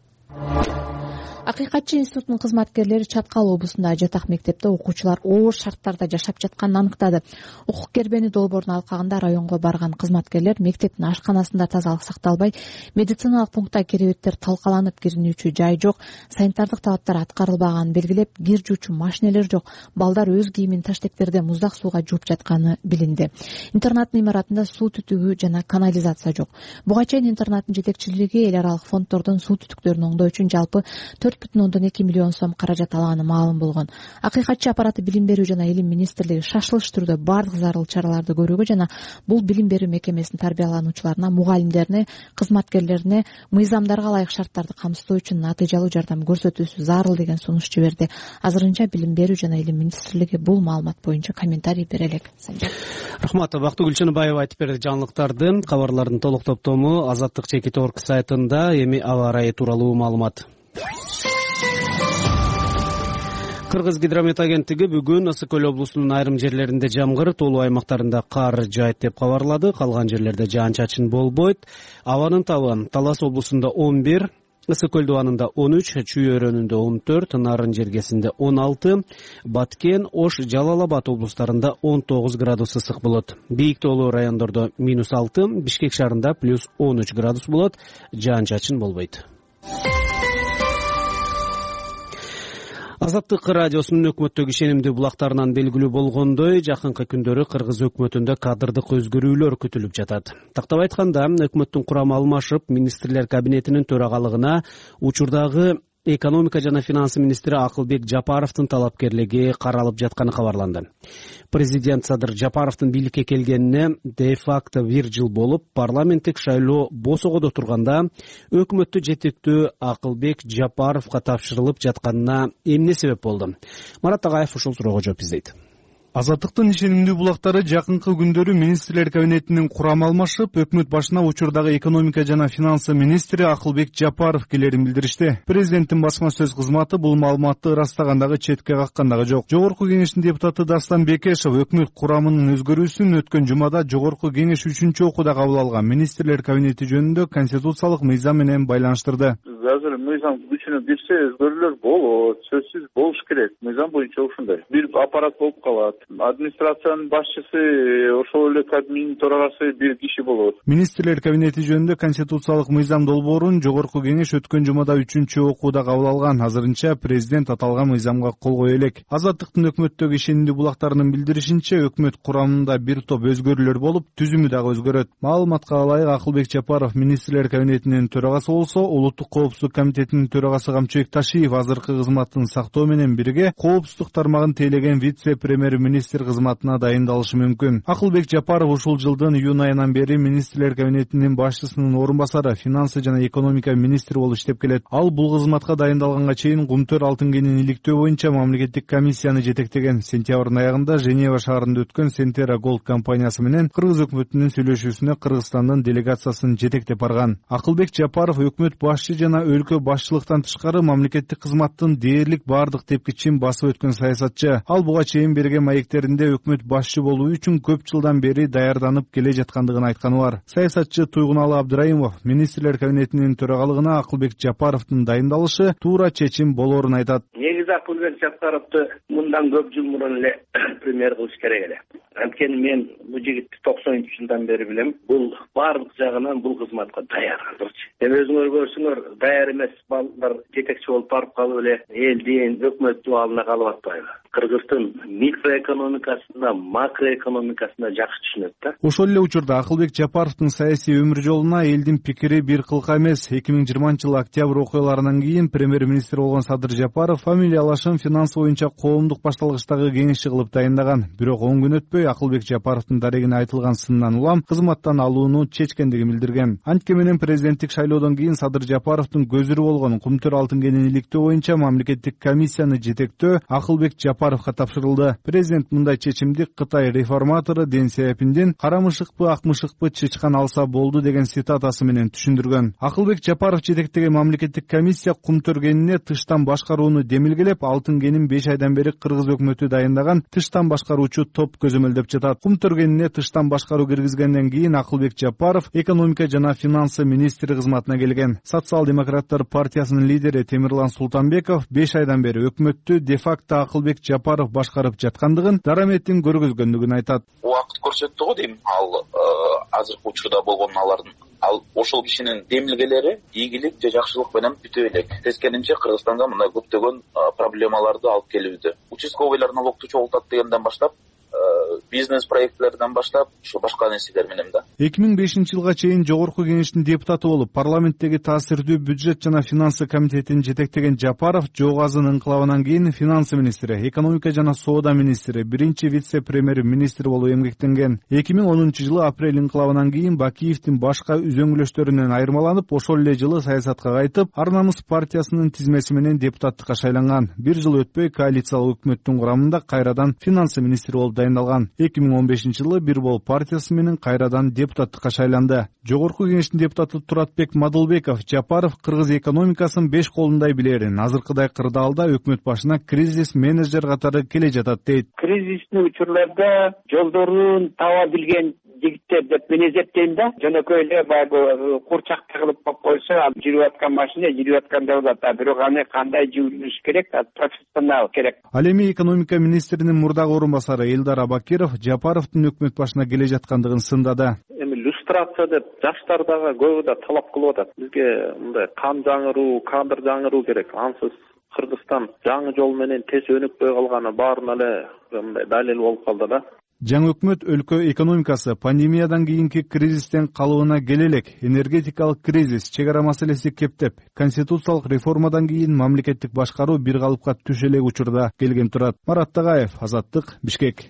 Акыйкатчы институтунун кызматкерлери Чаткал облусундагы жатак мектепте окуучулар оор шарттарда жашап жатканын аныктады. Укук кербени долбоорун алкагында районго барган кызматкерлер мектептин ашканасында тазалык сакталбай, медициналык пунктта керебеттер талкаланып киринүүчү жай жок, санитардык талаптар аткарылбаганын белгилеп, кир жуучу машинелер жок, балдар өз кийимин таштектерде муздак сууга жууп жатканы билинди. Интернаттын имаратында суу түтүгү жана канализация жок. Буга чейин интернаттын жетекчилиги эл аралык фонддордон суу түтүктөрүн оңдоо үчүн жалпы 4,2 миллион сом каражат алганы маалым болгон. Акыйкатчы аппараты билим берүү жана илим министрлиги шашылыш түрдө бардык зарыл чараларды көрүүгө жана бул билим берүү мекемесинин тарбиялануучуларына, мугалимдерине, кызматкерлерине мыйзамдарга ылайык шарттарды камсыздоо үчүн натыйжалуу жардам көрсөтүүсү зарыл деген сунуш жиберди. Азырынча билим берүү жана илим министрлиги бул маалымат боюнча комментарий бере элек. Рахмат. Бактыгүл Чыныбаева айтып берди жаңылыктарды. Кабарлардын толук топтому Азаттык.org сайтында. Эми аба ырайы тууралуу маалымат. Кыргыз гидромет агенттиги бүгүн Ысык көл облусунун айрым жерлеринде жамгыр, тоолуу аймактарында кар жаайт деп кабарлады. Калган жерлерде жаан-чачын болбойт. Абанын табы Талас облусунда 11, Ысык көл дубанында 13, Чүй өрөөнүндө 14, Нарын жергесинде 16, Баткен, Ош, Жалал Абад облустарында 19 градус ысык болот. Бийик тоолуу райондордо -6, Бишкек шаарында +13 градус болот. Жаан-чачын болбойт. Азаттык радиосунун өкмөттөгү ишенимдүү булактарынан белгилүү болгондой, жакынкы күндөрү Кыргыз өкмөтүндө кадрдык өзгөрүүлөр күтүлүп жатат. Тактап айтканда, өкмөттүн курамы алмашып, министрлер кабинетинин төрагалыгына учурдагы экономика жана финансы министри Акылбек Жапаровдун талапкерлиги каралып жатканы кабарланды. Президент Садыр Жапаровдун бийликке келгенине де-факто 1 жыл болуп, парламенттик шайлоо босогодо турганда өкмөттү жетектөө Акылбек Жапаровго тапшырылып жатканына эмне себеп болду? Марат Агаев ушул суроого жооп издейт. Азаттыктын ишенимдүү булактары жакынкы күндөрү министрлер кабинетинин курамы алмашып, өкмөт башына учурдагы экономика жана финансы министри Акылбек Жапаров келерин билдиришти. Президенттин басма сөз кызматы бул маалыматты ырастагандагы четке каккандагы жок. Жогорку кеңештин депутаты Дастан Бекешев өкмөт курамынын өзгөрүүсүн өткөн жумада Жогорку кеңеш 3-чү окууда кабыл алган министрлер кабинети жөнүндө конституциялык мыйзам менен байланыштырды. Азыр мыйзам күчүнө кирсе өзгөрүүлөр болот, сөзсүз болуш керек. Мыйзам боюнча ушундай. Бир аппарат болуп калат. Администрациянын башчысы, ошол эле кабинеттин төрагасы бир киши болот. Министрлер кабинети жөнүндө конституциялык мыйзам долбоорун Жогорку кеңеш өткөн жумада 3-чү окууда кабыл алган. Азырынча президент аталган мыйзамга кол кое элек. Азаттыктын өкмөттөгү ишенимдүү булактарынын билдиришинче, өкмөт курамында бир топ өзгөрүүлөр болуп, түзүмү дагы өзгөрөт. Маалыматка ылайык, Акылбек Жапаров министрлер кабинетинин төрагасы болсо, Улуттук коопсуздук комитетинин төрагасы Камчыбек Ташиев азыркы кызматын сактоо менен бирге коопсуздук тармагын тейлеген вице-премьер-министр кызматына дайындалышы мүмкүн. Акылбек Жапаров ушул жылдын июнь айынан бери министрлер кабинетинин башчысынын орун басары, финансы жана экономика министри болуп иштеп келет. Ал бул кызматка дайындалганга чейин Кумтөр алтын кенин иликтөө боюнча мамлекеттик комиссияны жетектеген. Сентябрдын аягында Женева шаарында өткөн Сентера Голд компаниясы менен Кыргыз өкмөтүнүн сүйлөшүүсүнө Кыргызстандын делегациясын жетектеп барган. Акылбек Жапаров өкмөт башчы жана өлкө башчылыктан тышкары мамлекеттик кызматтын дээрлик бардык тепкичин басып өткөн саясатчы. Ал буга чейин берген маектеринде өкмөт башчы болуу үчүн көп жылдан бери даярданып келе жаткандыгын айтканы бар. Саясатчы Туйгуналы Абдраимов министрлер кабинетинин төрагалыгына Акылбек Жапаровдун дайындалышы туура чечим болоорун айтат. Негизи Абдыразакулбек Жапаровду мындан көп жыл мурун эле премьер кылыш керек эле. Анткени мен бул жигитти 90-жылдан бери билем. Бул баардык жагынан бул кызматка даяр. Өзүңөр көрсөңөр, даяр эмес балдар жетекчи болуп барып калып эле элдин, өкмөттүн алдына калып атпайбы? Кыргыздын микроэкономикасында, макроэкономикасында жакшы түшүнөт да. Ошол эле учурда Акылбек Жапаровдун саясий өмүр жолуна элдин пикири бир кылка эмес. 2020-жылы октябрь окуяларынан кийин премьер-министр болгон Садыр Жапаров фамилиялашын финансы боюнча коомдук башталгычтагы кеңешчи кылып дайындаган. Бирок 10 күн өтпөй Акылбек Жапаровдун дарегине айтылган сындан улам кызматтан алууну чечкендигин билдирген. Антке менен президенттик шайлоодон кийин Садыр Жапаровдун көзүрү болгон Кумтөр алтын кенин иликтөө боюнча мамлекеттик комиссияны жетектөө Акылбек Жапаровго тапшырылды. Президент мындай чечимди Кытай реформатору Дэн Сяопиндин карамышыкпы, акмышыкпы чычкан алса болду деген цитатасы менен түшүндүргөн. Акылбек Жапаров жетектеген мамлекеттик комиссия Кумтөр кенине тыштан башкарууну демилгелеп, алтын кенин 5 айдан бери кыргыз өкмөтү дайындаган тыштан башкаруучу топ көзөмөлдөп жатат. Кумтөр кенине тыштан башкаруу киргизгенден кийин Акылбек Жапаров экономика жана финансы министри кызматына келген. Социал-демократтар партиясынын лидери Темирлан Султанбеков 5 айдан бери өкмөттү де-факто Акылбек Жапаров башкарып жаткандыгын, дараметин көргөзгөндүгүн айтат. Убакыт көрсөттү го дейм. Ал азыркы учурда болгон ал ошол кишинин демилгелери ийгилик же жакшылык менен бүтө элек. Тескерисинче Кыргызстанга мындай көптөгөн проблемаларды алып келүүдө. Участковыйлар налогду чогултат дегенден баштап, бизнес проектлерден баштап, ушу башка нерселер менен да. 2005-жылга чейин Жогорку кеңештин депутаты болуп, парламенттеги таасирдүү бюджет жана финансы комитетин жетектеген Жапаров Жоогазын инкылабынан кийин финансы министри, экономика жана соода министри, биринчи вице-премьер-министр болуп эмгектенген. 2010-жылы апрель инкылабынан кийин Бакиевдин башка үзөңгүлөштөрүнөн айырмаланып, ошол эле жылы саясатка кайтып, Ар намыс партиясынын тизмеси менен депутаттыкка шайланган. Бир жыл өтпөй коалициялык өкмөттүн курамында кайрадан финансы министри болуп дайындалган. 2015-жылы Бир Бол партиясы менен кайрадан депутаттыкка шайланды. Жогорку кеңештин депутаты Туратбек Мадылбеков Жапаров кыргыз экономикасын 5 колундай билерин, азыркыдай кырдаалда өкмөт башына кризис менеджер катары келе жатат дейт. Кризистүү учурларда жолдорун таба билген жигиттер деп мен эсептейм да. Жөнөкөй эле баягы курчак тыгылып коюп койсо, жүрүп аткан машина жүрүп аткандай болот. Бирок аны кандай жүрүш керек, профессионал керек. Ал эми экономика министринин мурдагы орун басары Элдар Абакиров Жапаровдун өкмөт башына келе жаткандыгын сындады. Эми люстрация деп жаштар дагы көбү да талап кылып атат. Бизге мындай кан жаңыруу, кадр жаңыруу керек. Ансыз Кыргызстан жаңы жол менен тез өнүкпөй калганы баарына эле мындай далил болуп калды да. Жаңы өкмөт өлкө экономикасы пандемиядан кийинки кризистен калыбына келе элек. Энергетикалык кризис, чек ара маселеси кептеп, конституциялык реформадан кийин мамлекеттик башкаруу бир калыпка түшө элек учурда келген турат. Марат Тагаев, Азаттык, Бишкек.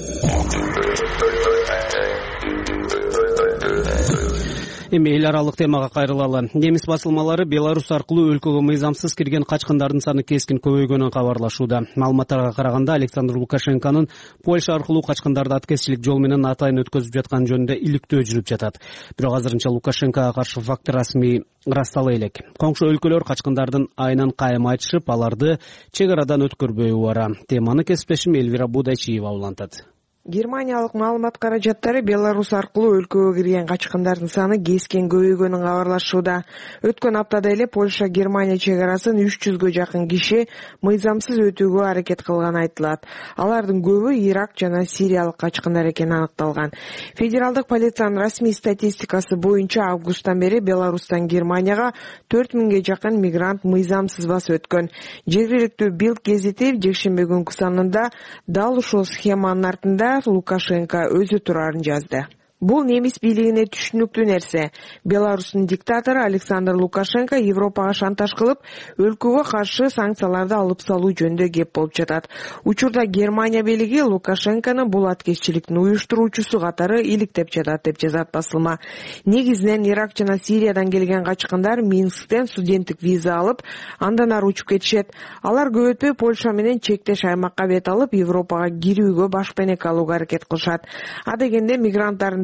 Эми эл аралык темага кайрылалы. Немис басылмалары Беларусь аркылуу өлкөгө мыйзамсыз кирген качкындардын саны кескин көбөйгөнүн кабарлашууда. Маалыматтарга караганда Александр Лукашенконун Польша аркылуу качкындарды аткезчилик жол менен атайын өткөзүп жаткан жөнүндө иликтөө жүрүп жатат. Бирок азырынча Лукашенкого каршы факт расмий ырастала элек. Коңшу өлкөлөр качкындардын айынан кайым айтышып, аларды чек арадан өткөрбөй убара. Теманы кесиптешим Элвира Будайчиева улантат. Германиялык маалымат каражаттары Беларусь аркылуу өлкөгө кирген качкындардын саны кескен көбөйгөнүн кабарлашууда. Өткөн аптада эле Польша Германия чек арасын 300гө жакын киши мыйзамсыз өтүүгө аракет кылганы айтылат. Алардын көбү Ирак жана Сириялык качкындар экени аныкталган. Федералдык полициянын расмий статистикасы боюнча августтан бери Беларустан Германияга 4000ге жакын мигрант мыйзамсыз басып өткөн. Жергиликтүү Билд гезити жекшемби күнкү санында дал ушул схеманын артында Лукашенко өзү турарын жазды. Бул немис бийлигине түшүнүктүү нерсе. Беларустун диктатору Александр Лукашенко Европага шантаж кылып, өлкөгө каршы санкцияларды алып салуу жөнүндө кеп болуп жатат. Учурда Германия бийлиги Лукашенкону бул аткезчиликтин уюштуруучусу катары иликтеп жатат деп жазат басылма. Негизинен Ирак жана Сириядан келген качкындар Минсктен студенттик виза алып, андан ары учуп кетишет. Алар көп өтпөй Польша менен чектеш аймакка бет алып, Европага кирүүгө баш бенек алууга аракет кылышат. А дегенде мигранттардын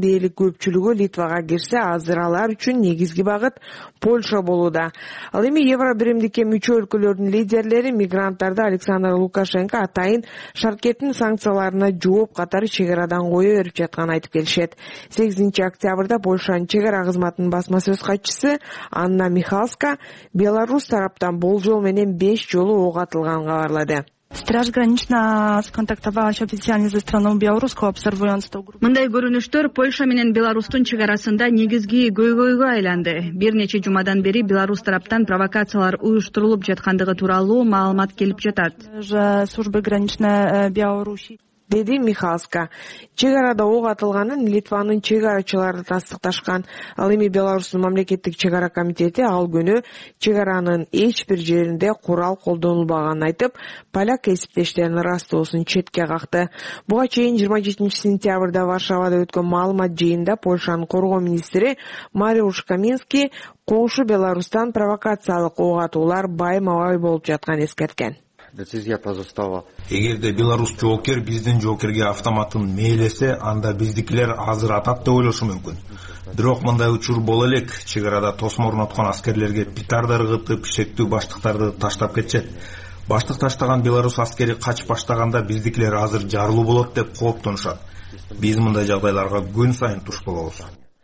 дээрлик көпчүлүгү Литвага кирсе, азыр алар үчүн негизги багыт Польша болууда. Ал эми Евро биримдикке мүчө өлкөлөрдүн лидерлери мигранттарды Александр Лукашенко атайын шаркеттин санкцияларына жооп катары чек арадан кое берип жатканын айтып келишет. 8 октябрда Польшанын чек ара кызматынын басма сөз катчысы Анна Михалска Беларусь тараптан болжол менен 5 жолу ок атылганын кабарлады. Страж гранична сконтактовалась официально за страну белорусскую, обсервуjąc эту группу. Мындай көрүнүштөр Польша менен Беларустун чек арасында негизги көйгөйгө айланды. Бир нече жумадан бери Беларусь тараптан провокациялар уюштурулуп жаткандыгы тууралуу маалымат келип жатат. Службы граничной Беларуси деди Михалска. Чек арада ок атылганын Литванын чек арачылары тастыкташкан. Ал эми Беларустун мамлекеттик чек ара комитети ал күнү чек аранын эч бир жеринде курал колдонулбаганын айтып, поляк кесиптештеринин ырастоосун четке какты. Буга чейин 27 сентябрда Варшавада өткөн маалымат жыйынында Польшанын коргоо министри Мариуш Каминский коңшу Беларустан провокациялык ок атуулар байма-бай болуп жатканын эскерткен. Эгерде Беларусь жоокер биздин жоокерге автоматын мээлесе, анда биздикилер азыр атат деп ойлошу мүмкүн. Бирок мындай учур боло элек, чек арада тосмо орноткон аскерлерге петарда ыргытып, шектүү баштыктарды таштап кетишет. Баштык таштаган Беларусь аскери качып баштаганда биздикилер азыр жарылуу болот деп кооптонушат. Биз мындай жагдайларга күн сайын туш болобуз.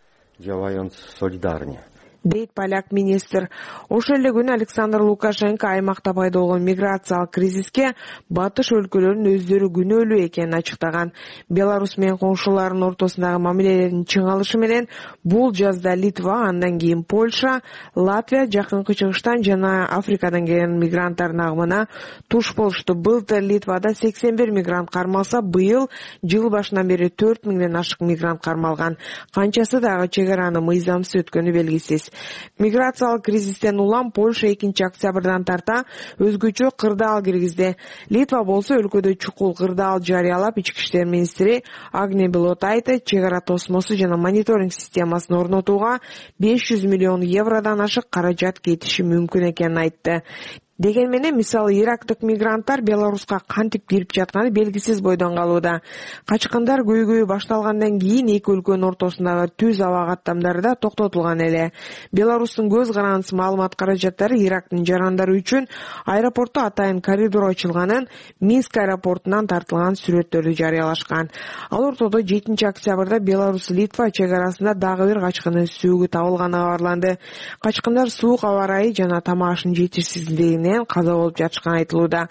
Дейт поляк министр. Ошол эле күнү Александр Лукашенко аймакта пайда болгон миграциялык кризиске батыш өлкөлөрүнүн өздөрү күнөөлүү экенин ачыктаган. Беларусь менен коңшуларынын ортосундагы мамилелердин чыңалышы менен бул жазда Литва, андан кийин Польша, Латвия жакынкы чыгыштан жана Африкадан келген мигранттардын агымына туш болушту. Былтыр Литвада 81 мигрант кармалса, быйыл жыл башынан бери 4000ден ашык мигрант кармалган. Канчасы дагы чек араны мыйзамсыз өткөнү белгисиз. Миграциялык кризистен улам Польша 2 октябрдан тарта өзгөчө кырдаал киргизди. Литва болсо өлкөдө чукул кырдаал жарыялап, ички иштер министри Агне Белотайте чек ара тосмосу жана мониторинг системасын орнотууга 500 миллион евродон ашык каражат кетиши мүмкүн экенин айтты. Деген менен, мисалы, ирактык мигранттар Беларуска кантип кирип жатканы белгисиз бойдон калууда. Качкындар көйгөйү башталгандан кийин эки өлкөнүн ортосундагы түз аба каттамдары да токтотулган эле. Беларустун көз карандысы маалымат каражаттары Ирактын жарандары үчүн аэропортто атайын коридор ачылганын, Минск аэропортунан тартылган сүрөттөрдү жарыялашкан. Ал ортодо 7 октябрда Беларусь-Литва чек арасында дагы бир качкындын сөөгү табылганы кабарланды. Качкындар суук аба ырайы жана тамашынын жетишсиздигинен каза болуп жатышканы айтылууда.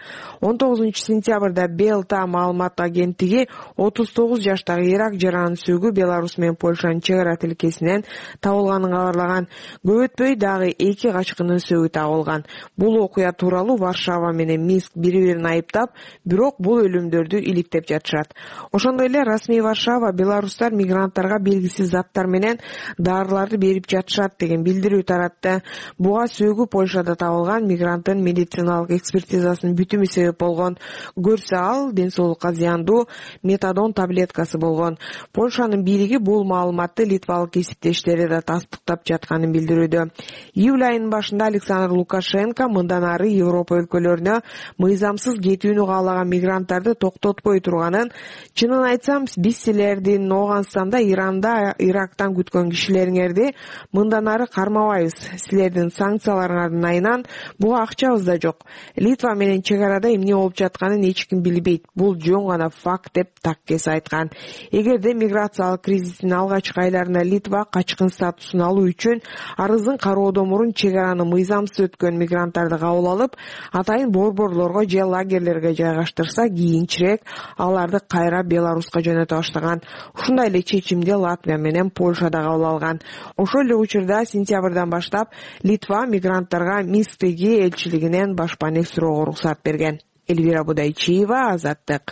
19 сентябрда Белта маалымат агенттиги 39 жаштагы Ирак жаранын сөөгү Беларусь менен Польшанын чек ара тилкесинен табылганын кабарлаган. Көп өтпөй дагы 2 качкындын сөөгү табылган. Бул окуя тууралуу Варшава менен Минск бири-бирин айыптап, бирок бул өлүмдөрдү иликтеп жатышат. Ошондой эле расмий Варшава беларустар мигранттарга белгисиз заттар менен дарыларды берип жатышат деген билдирүү таратты. Буга сөөгү Польшада табылган мигранттын медициналык экспертизасынын бүтүмү себеп болгон. Көрсө ал ден соолукка зыяндуу метадон таблеткасы болгон. Польшанын бийлиги бул маалыматты литвалык кесиптештери да тастыктап жатканын билдирүүдө. Июль айынын башында Александр Лукашенко мындан ары Европа өлкөлөрүнө мыйзамсыз кетүүнү каалаган мигранттарды токтотпой турганын, чынын айтсам, биз силердин Ооганстанда, Иранда, Ирактан күткөн кишилериңерди мындан ары кармабайбыз. Силердин санкцияларыңардын айынан буга акчабыз да жок. Литва менен чек арада эмне болуп жатканын эч ким билбейт. Бул жөн гана факт деп таккес айткан. Эгерде миграциялык кризистин алгачкы айларында Литва качкын статусун алуу үчүн арызын кароодон мурун чек араны мыйзамсыз өткөн мигранттарды кабыл алып, атайын борборлорго же лагерлерге жайгаштырса, кийинчерээк аларды кайра Беларуска жөнөтө баштаган. Ушундай эле чечимди Латвия менен Польша да кабыл алган. Ошол эле учурда сентябрдан баштап Литва мигранттарга Минсктеги элчилигинен башпаанек суроого уруксат берген. Эльвира Будайчиева, Азаттык.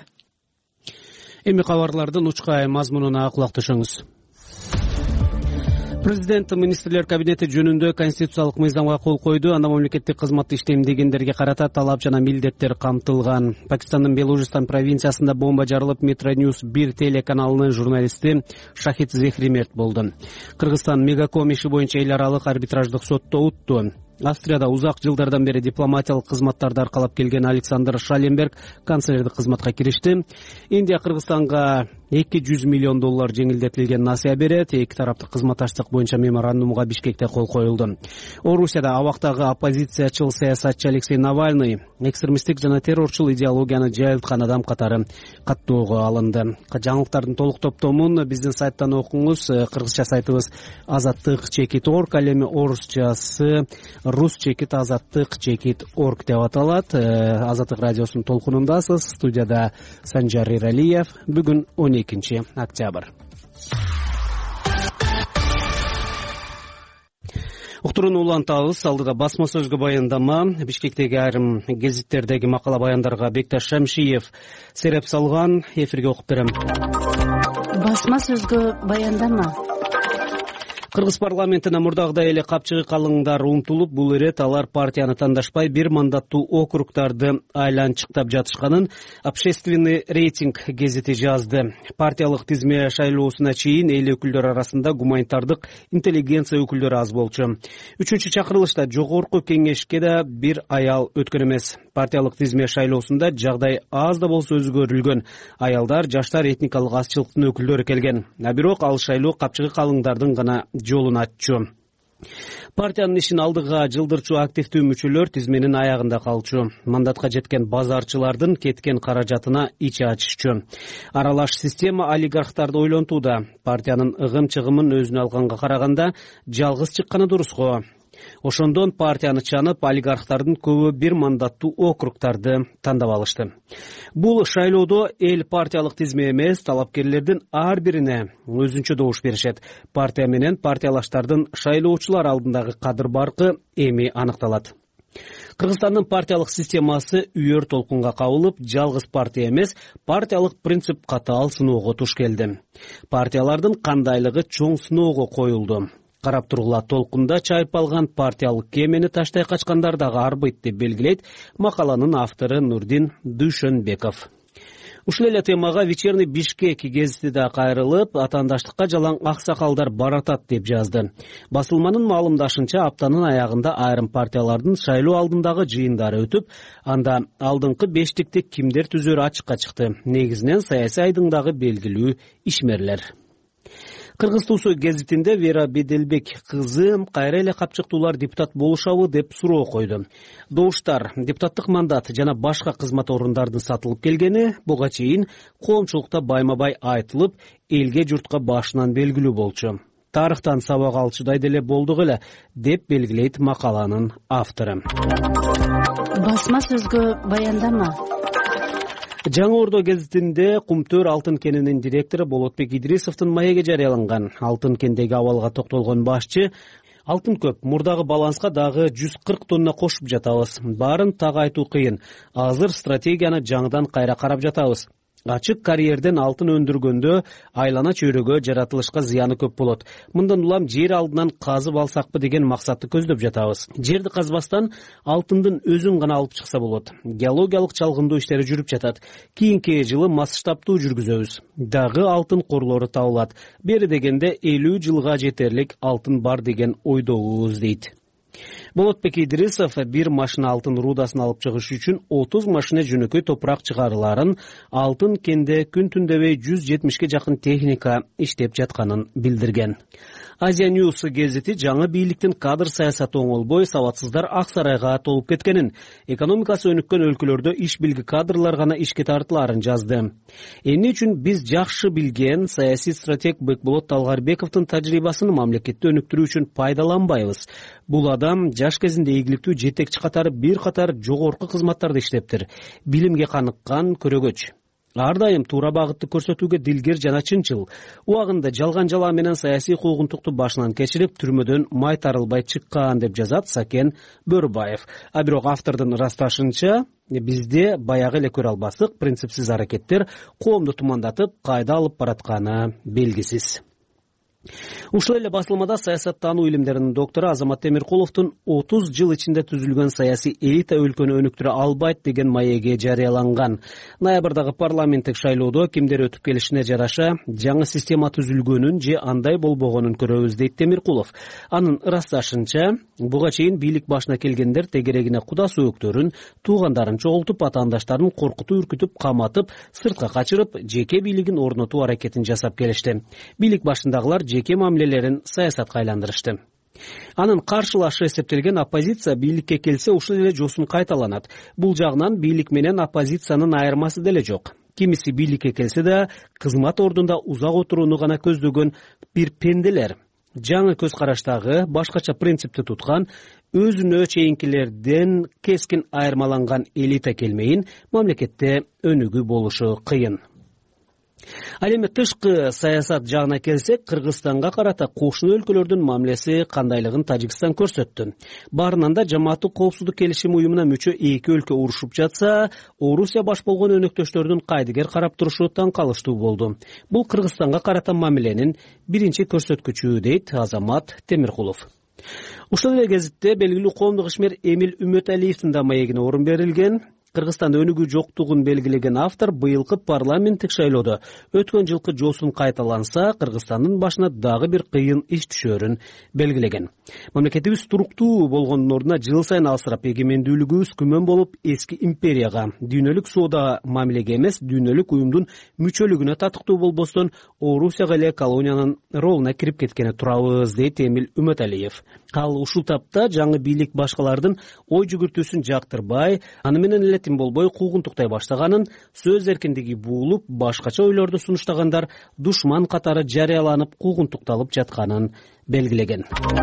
Эми кабарлардын учкай мазмунуна кулак түшүңүз. Президент министрлер кабинети жөнүндө конституциялык мыйзамга кол койду. Анда мамлекеттик кызматты иштемдегендерге карата талап жана милдеттер камтылган. Пакистандын Белужистан провинциясында бомба жарылып, Метроньюз 1 телеканалынын журналисти Шахид Зехримерт болду. Кыргызстан Мегаком иши боюнча эл аралык арбитраждык сотто утту. Австрияда узак жылдардан бери дипломатиялык кызматтарды аркалап келген Александр Шаленберг канцлердик кызматка киришти. Индия Кыргызстанга $200 миллион жеңилдетилген насыя берет. Эки тараптык кызматташтык боюнча меморандумга Бишкекте кол коюлду. Орусияда абактагы оппозициячыл саясатчы Алексей Навальный экстремисттик жана террорчул идеологияны жайылткан адам катары каттоого алынды. Жаңылыктардын толук топтомун биздин сайттан окуңуз. Кыргызча сайтыбыз azattik.org, ал эми орусчасы rus.azattik.org деп аталат. Азаттык радиосунун толкунундасыз. Студияда Санжар Иралиев. Бүгүн 12 октябрь. Уктурууну улантабыз. Алдыда басма сөзгө баяндама. Бишкектеги айрым гезиттердеги макала баяндарга Бекташ Шамшиев сереп салган. Эфирге окуп берем. Басма сөзгө баяндама. Кыргыз парламентине мурдагыдай эле капчыгы калыңдар умтулуп, бул ирет алар партияны тандашпай бир мандаттуу округдарды айланчыктап жатышканын Общественный рейтинг гезити жазды. Партиялык тизме шайлоосуна чейин эл өкүлдөрү арасында гуманитардык интеллигенция өкүлдөрү аз болчу. 3-чакырылышта жогорку кеңешке да бир аял өткөн эмес. Партиялык тизме шайлоосунда жагдай аз да болсо өзгөрүлгөн. Аялдар, жаштар, этникалык азчылыктын өкүлдөрү келген. Бирок ал шайлоо капчыгы калыңдардын гана жолун аччу. Партиянын ишин алдыга жылдырчу активдүү мүчөлөр тизменин аягында калчу. Мандатка жеткен базарчылардын кеткен каражатына ичи ачышчу. Аралаш система олигархтарды ойлонтууда. Партиянын ыгым-чыгымын өзүнө алганга караганда жалгыз чыкканы дурусго. Ошондон партияны чанып, олигархтардын көбү бир мандаттуу округдарды тандап алышты. Бул шайлоодо эл партиялык тизме эмес, талапкерлердин ар бирине өзүнчө добуш беришет. Партия менен партиялаштардын шайлоочулар алдындагы кадыр баркы эми аныкталат. Кыргызстандын партиялык системасы үйөр толкунга кабылып, жалгыз партия эмес, партиялык принцип катаал сыноого туш келди. Партиялардын кандайлыгы чоң сыноого коюлду. Карап тургула толкунда чайып алган партиялык кемени таштай качкандар дагы арбайт деп белгилейт макаланын автору Нурдин Дүйшөнбеков. Ушул эле темага Вечерний Бишкек гезити да кайрылып, атаандаштыкка жалаң аксакалдар баратат деп жазды. Басылманын маалымдашынча, аптанын аягында айрым партиялардын шайлоо алдындагы жыйындары өтүп, анда алдыңкы бештикти кимдер түзөрү ачыкка чыкты. Негизинен саясий айдыңдагы белгилүү ишмерлер. Кыргыз Туусу гезитинде Вера Беделбек кызы кайра эле капчыктуулар депутат болушабы деп суроо койду. Добуштар, депутаттык мандат жана башка кызмат орундардын сатылып келгени буга чейин коомчулукта байма-бай айтылып, элге журтка башынан белгилүү болчу. Тарыхтан сабак алчудай деле болдук эле деп белгилейт макаланын автору. Басма сөзгө баяндама. Жаңы Ордо гезитинде Кумтөр алтын кенинин директору Болотбек Идрисовдун маеги жарыяланган. Алтын кендеги абалга токтолгон башчы: алтын көп, мурдагы баланска дагы 140 тонна кошуп жатабыз. Баарын так айтуу кыйын. Азыр стратегияны жаңыдан кайра карап жатабыз. Ачык карьерден алтын өндүргөндө айлана чөйрөгө жаратылышка зыяны көп болот. Мындан улам жер алдынан казып алсакпы деген максатты көздөп жатабыз. Жерди казбастан алтындын өзүн гана алып чыкса болот. Геологиялык чалгындоо иштери жүрүп жатат. Кийинки жылы масштабтуу жүргүзөбүз. Дагы алтын корлору табылат. Бери дегенде 50 жылга жетерлик алтын бар деген ойдобуз дейт. Болотбек Идрисов бир машина алтын рудасын алып чыгыш үчүн 30 машина жөнөкөй топурак чыгарыларын, алтын кенде күн түндөбөй 170ке жакын техника иштеп жатканын билдирген. Азия News гезити жаңы бийликтин кадр саясаты оңолбой, сабатсыздар ак сарайга толуп кеткенин, экономикасы өнүккөн өлкөлөрдө иш билги кадрлар гана ишке тартыларын жазды. Эмне үчүн биз жакшы билген саясий стратег Бекболот Талгарбековдун тажрыйбасын мамлекетти өнүктүрүү үчүн пайдаланбайбыз. Бул адам жаш кезинде ийгиликтүү жетекчи катары бир катар жогорку кызматтарда иштептир. Билимге каныккан көрөгөч. Ар дайым туура багытты көрсөтүүгө дилгер жана чынчыл. Убагында жалган жала менен саясий куугунтукту башынан кечирип, түрмөдөн май тарылбай чыккан деп жазат Сакен Бөрбаев. А бирок автордун ырасташынча, бизде баягы эле көрө албастык принципсиз аракеттер коомду тумандатып, кайда алып баратканы белгисиз. Ушул эле басылмада саясаттануу илимдеринин доктору Азамат Темиркуловдун 30 жыл ичинде түзүлгөн саясий элита өлкөнү өнүктүрө албайт деген маеги жарыяланган. Ноябрдагы парламенттик шайлоодо кимдер өтүп келишине жараша жаңы система түзүлгөнүн же андай болбогонун көрөбүз, дейт Темиркулов. Анын ырасташынча, буга чейин бийлик башына келгендер тегерегине куда сөөктөрүн, туугандарын чогултуп, атаандаштарын коркутуп, үркүтүп, каматып, сыртка качырып, жеке бийлигин орнотуу аракетин жасап келишти. Бийлик башындагылар жеке мамилелерин саясатка айландырышты. Анын каршылашы эсептелген оппозиция бийликке келсе ушул эле жосун кайталанат. Бул жагынан бийлик менен оппозициянын айырмасы деле жок. Кимиси бийликке келсе да кызмат ордунда узак отурууну гана көздөгөн бир пенделер. Жаңы көз караштагы, башкача принципти туткан, өзүнө чейинкилерден кескин айырмаланган элита келмейин мамлекетте өнүгүү болушу кыйын. Ал эми тышкы саясат жагына келсек, Кыргызстанга карата кошуна өлкөлөрдүн мамилеси кандайлыгын Тажикстан көрсөттү. Баарынан да Жамааттык коопсуздук келишими уюмуна мүчө эки өлкө урушуп жатса, Орусия баш болгон өнөктөштөрдүн кайдыгер карап турушу таң калыштуу болду. Бул Кыргызстанга карата мамиленин биринчи көрсөткүчү, дейт Азамат Темиркулов. Ушул эле кезитте белгилүү коомдук ишмер Эмил Үмөталиевдин да маегине орун берилген. Кыргызстанда өнүгүү жоктугун белгилеген автор быйылкы парламенттик шайлоодо өткөн жылкы жосун кайталанса, Кыргызстандын башына дагы бир кыйын иш түшөрүн белгилеген. Мамлекетибиз туруктуу болгондун ордуна жыл сайын алсырап, эгемендүүлүгүбүз күмөн болуп эски империяга, дүйнөлүк соода мамилеге эмес, дүйнөлүк уюмдун мүчөлүгүнө татыктуу болбостон, Орусияга эле колониянын ролуна кирип кеткени турабыз, дейт Эмил Үмөталиев. Ал ушул тапта жаңы бийлик башкалардын ой жүгүртүүсүн жактырбай, аны менен эле болбой куугунтуктай баштаганын, сөз эркиндиги буулуп, башкача ойлорду сунуштагандар душман катары жарыяланып, куугунтукталып жатканын белгилеген.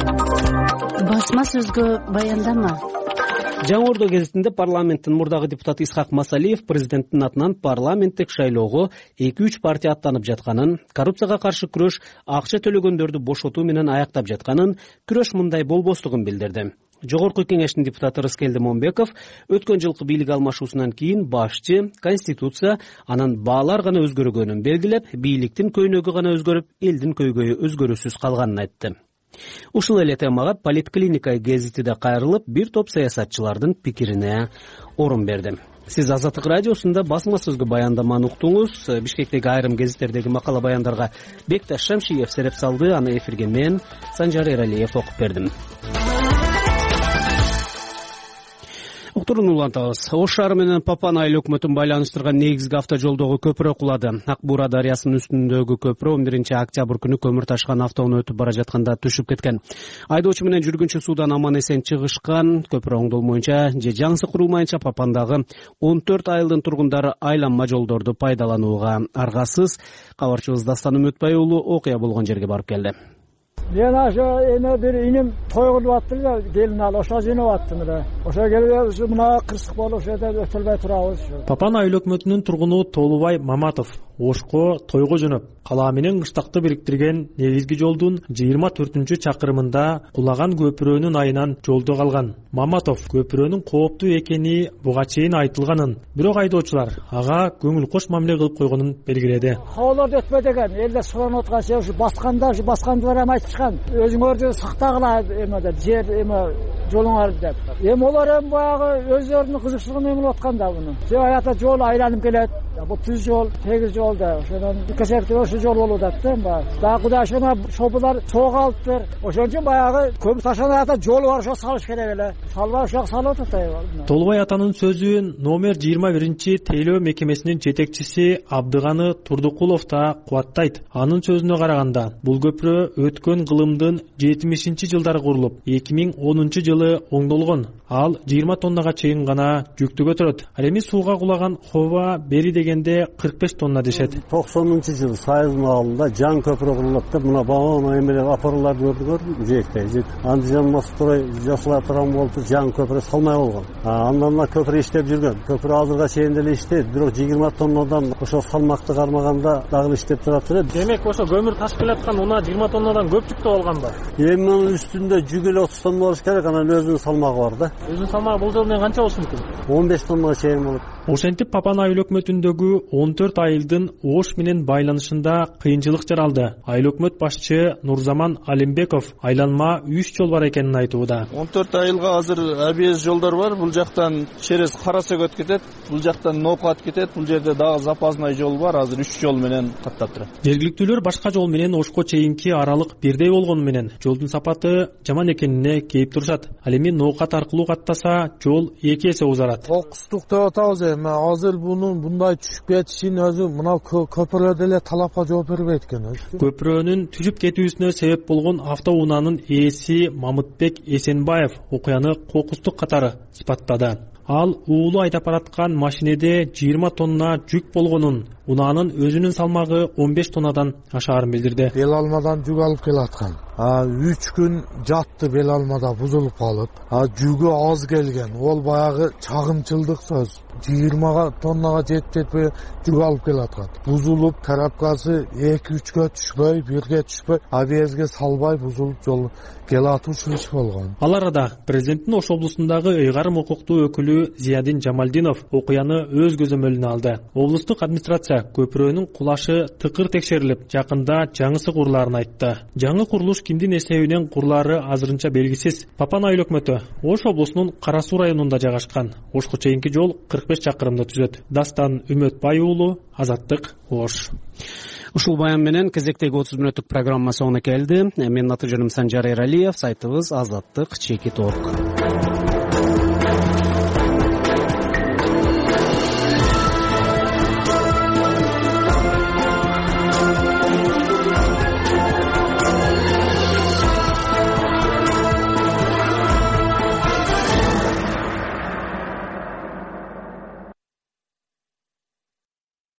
Басма сөзгө баяндама. Жаңы Ордо гезитинде парламенттин мурдагы депутаты Исхак Масалиев президенттин атынан парламенттик шайлоого 2-3 партия аттанып жатканын, коррупцияга каршы күрөш, акча төлөгөндөрдү бошотуу менен аяктап жатканын, күрөш мындай болбостугун билдирди. Жогорку кеңештин депутаты Рыскелди Момбеков өткөн жылкы бийлик алмашуусунан кийин башчы, конституция, анан баалар гана өзгөргөнүн белгилеп, бийликтин көйнөгү гана өзгөрүп, элдин көйгөйү өзгөрүүсүз калганын айтты. Ушул эле темага Политклиника гезити да кайрылып, бир топ саясатчылардын пикирине орун берди. Сиз Азаттык радиосунда басма сөзгө баяндаманы уктуңуз. Бишкектеги айрым гезиттердеги макала баяндарга Бекташ Шамшиев сереп салды, аны эфирге мен, Санжар Эралиев, окуп бердим. Уктурууну улантабыз. Ош шаары менен Папан айыл өкмөтүн байланыштырган негизги автожолдогу көпүрө кулады. Ак Буура дарыясынын үстүндөгү көпүрө 11-октябрь күнү көмүр ташкан автоунаа өтүп бара жатканда түшүп кеткен. Айдоочу менен жүргүнчү суудан аман эсен чыгышкан. Көпүрө оңдолмоюнча же жаңысы курулмайынча Папандагы 14 айылдын тургундары айланма жолдорду пайдаланууга аргасыз. Кабарчыбыз Дастан Үмөтбай уулу окуя болгон жерге барып келди. Мен эме бир иним той кылып аттым да, келин ал ошо жыйнап аттым эле. Ошо келип мына кырсык болуп ошода өтөлбөй турабыз. Папан айыл өкмөтүнүн тургуну Толубай Маматов Ошко тойго жөнөп, калаа менен кыштакты бириктирген негизги жолдун 24-чакырымында кулаган көпүрөнүн айынан жолдо калган. Маматов көпүрөнүн кооптуу экени буга чейин айтылганын, бирок айдоочулар ага көңүл кош мамиле кылып койгонун белгиледи. Хоолорду өтпө деген, элде суранып аткан ушу баскандылар эми айтышкан. Өзүңөрдү сактагыла эме деп, жер эме жолуңарды деп. Эми олар эми баягы өздөрүнүн кызыкчылыгын эмилип аткан да буну. Аята жол айланып келет. Бул түз жол, тегиз жол да. Ошондон кесепти ошо жол болуп атат да. Дагы Кудай ошону шопулар согалтыр. Ошон үчүн баягы көмүр ташкан аята жол бар, ошо салыш керек эле. Салбай ошо салып атат. Толубай атанын сөзүн номер 21 тейлөө мекемесинин жетекчиси Абдыганы Турдукулов да кубаттайт. Анын сөзүнө караганда, бул көпүрө өткөн кылымдын 70-жылдары курулуп, 2010 жылы оңдолгон. Ал 20 тоннага чейин гана жүктү көтөрөт. Ал эми сууга кулаган хоба бери дегенде 45 тонна дешет. 90-жылы Сайылдын абалында жаңы көпүрө курулат деп, мына бабам эмелер апарларды көрдүк, жээктей. Андыжан Мострой жасала турган болуп, жаңы көпүрө салмай болгон. Андан көпүрө иштеп жүргөн. Көпүрө азырга чейин деле иштейт, бирок 20 тоннадан ошо салмакты кармаганда дагы иштеп турат эле. Демек ошо көмүр ташып келаткан унаа 20 тоннадан көп жүктөп алган ба? Эми мунун үстүндө жүк эле 30 тонна болуш керек, анан өзүнүн салмагы бар да. өзүнүн салмагы бул жолу менен канча болушу мүмкүн? 15 тоннага чейин болот. Ошентип Папан айыл өкмөтүндөгү 14 айылдын Ош менен байланышында кыйынчылык жаралды. Айыл өкмөт башчы Нурзаман Алимбеков айланма 3 жол бар экенин айтууда. 14 айылга азыр ABS жолдор бар. Бул жактан через Карасөгөт кетет, бул жактан Нокат кетет. Бул жерде дагы запасный жол бар. Азыр 3 жол менен каттап турат. Жергиликтүүлөр башка жол менен Ошко чейинки аралык бирдей болгону менен жолдун сапаты жаман экенине кейип турушат. Ал эми Нокат аркылуу каттаса жол 2 эсе узарат. Кокустук деп атабыз. Азыр бунун мындай түшүп кетишин өзү мына көпүрө деле талапка жооп бербейт экен. Көпүрөнүн түшүп кетүүсүнө себеп болгон автоунаанын ээси Мамытбек Эсенбаев окуяны кокустук катары сипаттады. Ал уулу айдап бараткан машинеде 20 тонна жүк болгонун, унаанын өзүнүн салмагы 15 тоннадан ашаарын билдирди. Бел алмадан жүк алып келаткан. 3 күн жатты бел алмада бузулуп калып. Жүгү аз келген. Ол баягы чагымчылдык сөз. 20 тоннага жетпей жүк алып келаткан. Бузулуп, карапкасы 2-3гө түшпөй, 1ге түшпөй, ABSге салбай бузулуп жол келатуш иш болгон. Ал арада президенттин Ош облусундагы ыйгарым укуктуу өкүлү Зиядин Жамалдинов окуяны өз көзөмөлүнө алды. Облустук администрация көпүрөнүн кулашы тыкыр текшерилип, жакында жаңысы курулаарын айтты. Жаңы курулуш кимдин эсебинен курулаары азырынча белгисиз. Папан айыл өкмөтү Ош облусунун Кара Суу районунда жайгашкан. Ошко чейинки жол 45 чакырымды түзөт. Дастан Үмөтбай уулу, Азаттык, Ош. Ушул баян менен кезектеги 30 мүнөттүк программа соңуна келди. Менин аты жөнүм Санжар Эралиев, сайтыбыз azattik.org.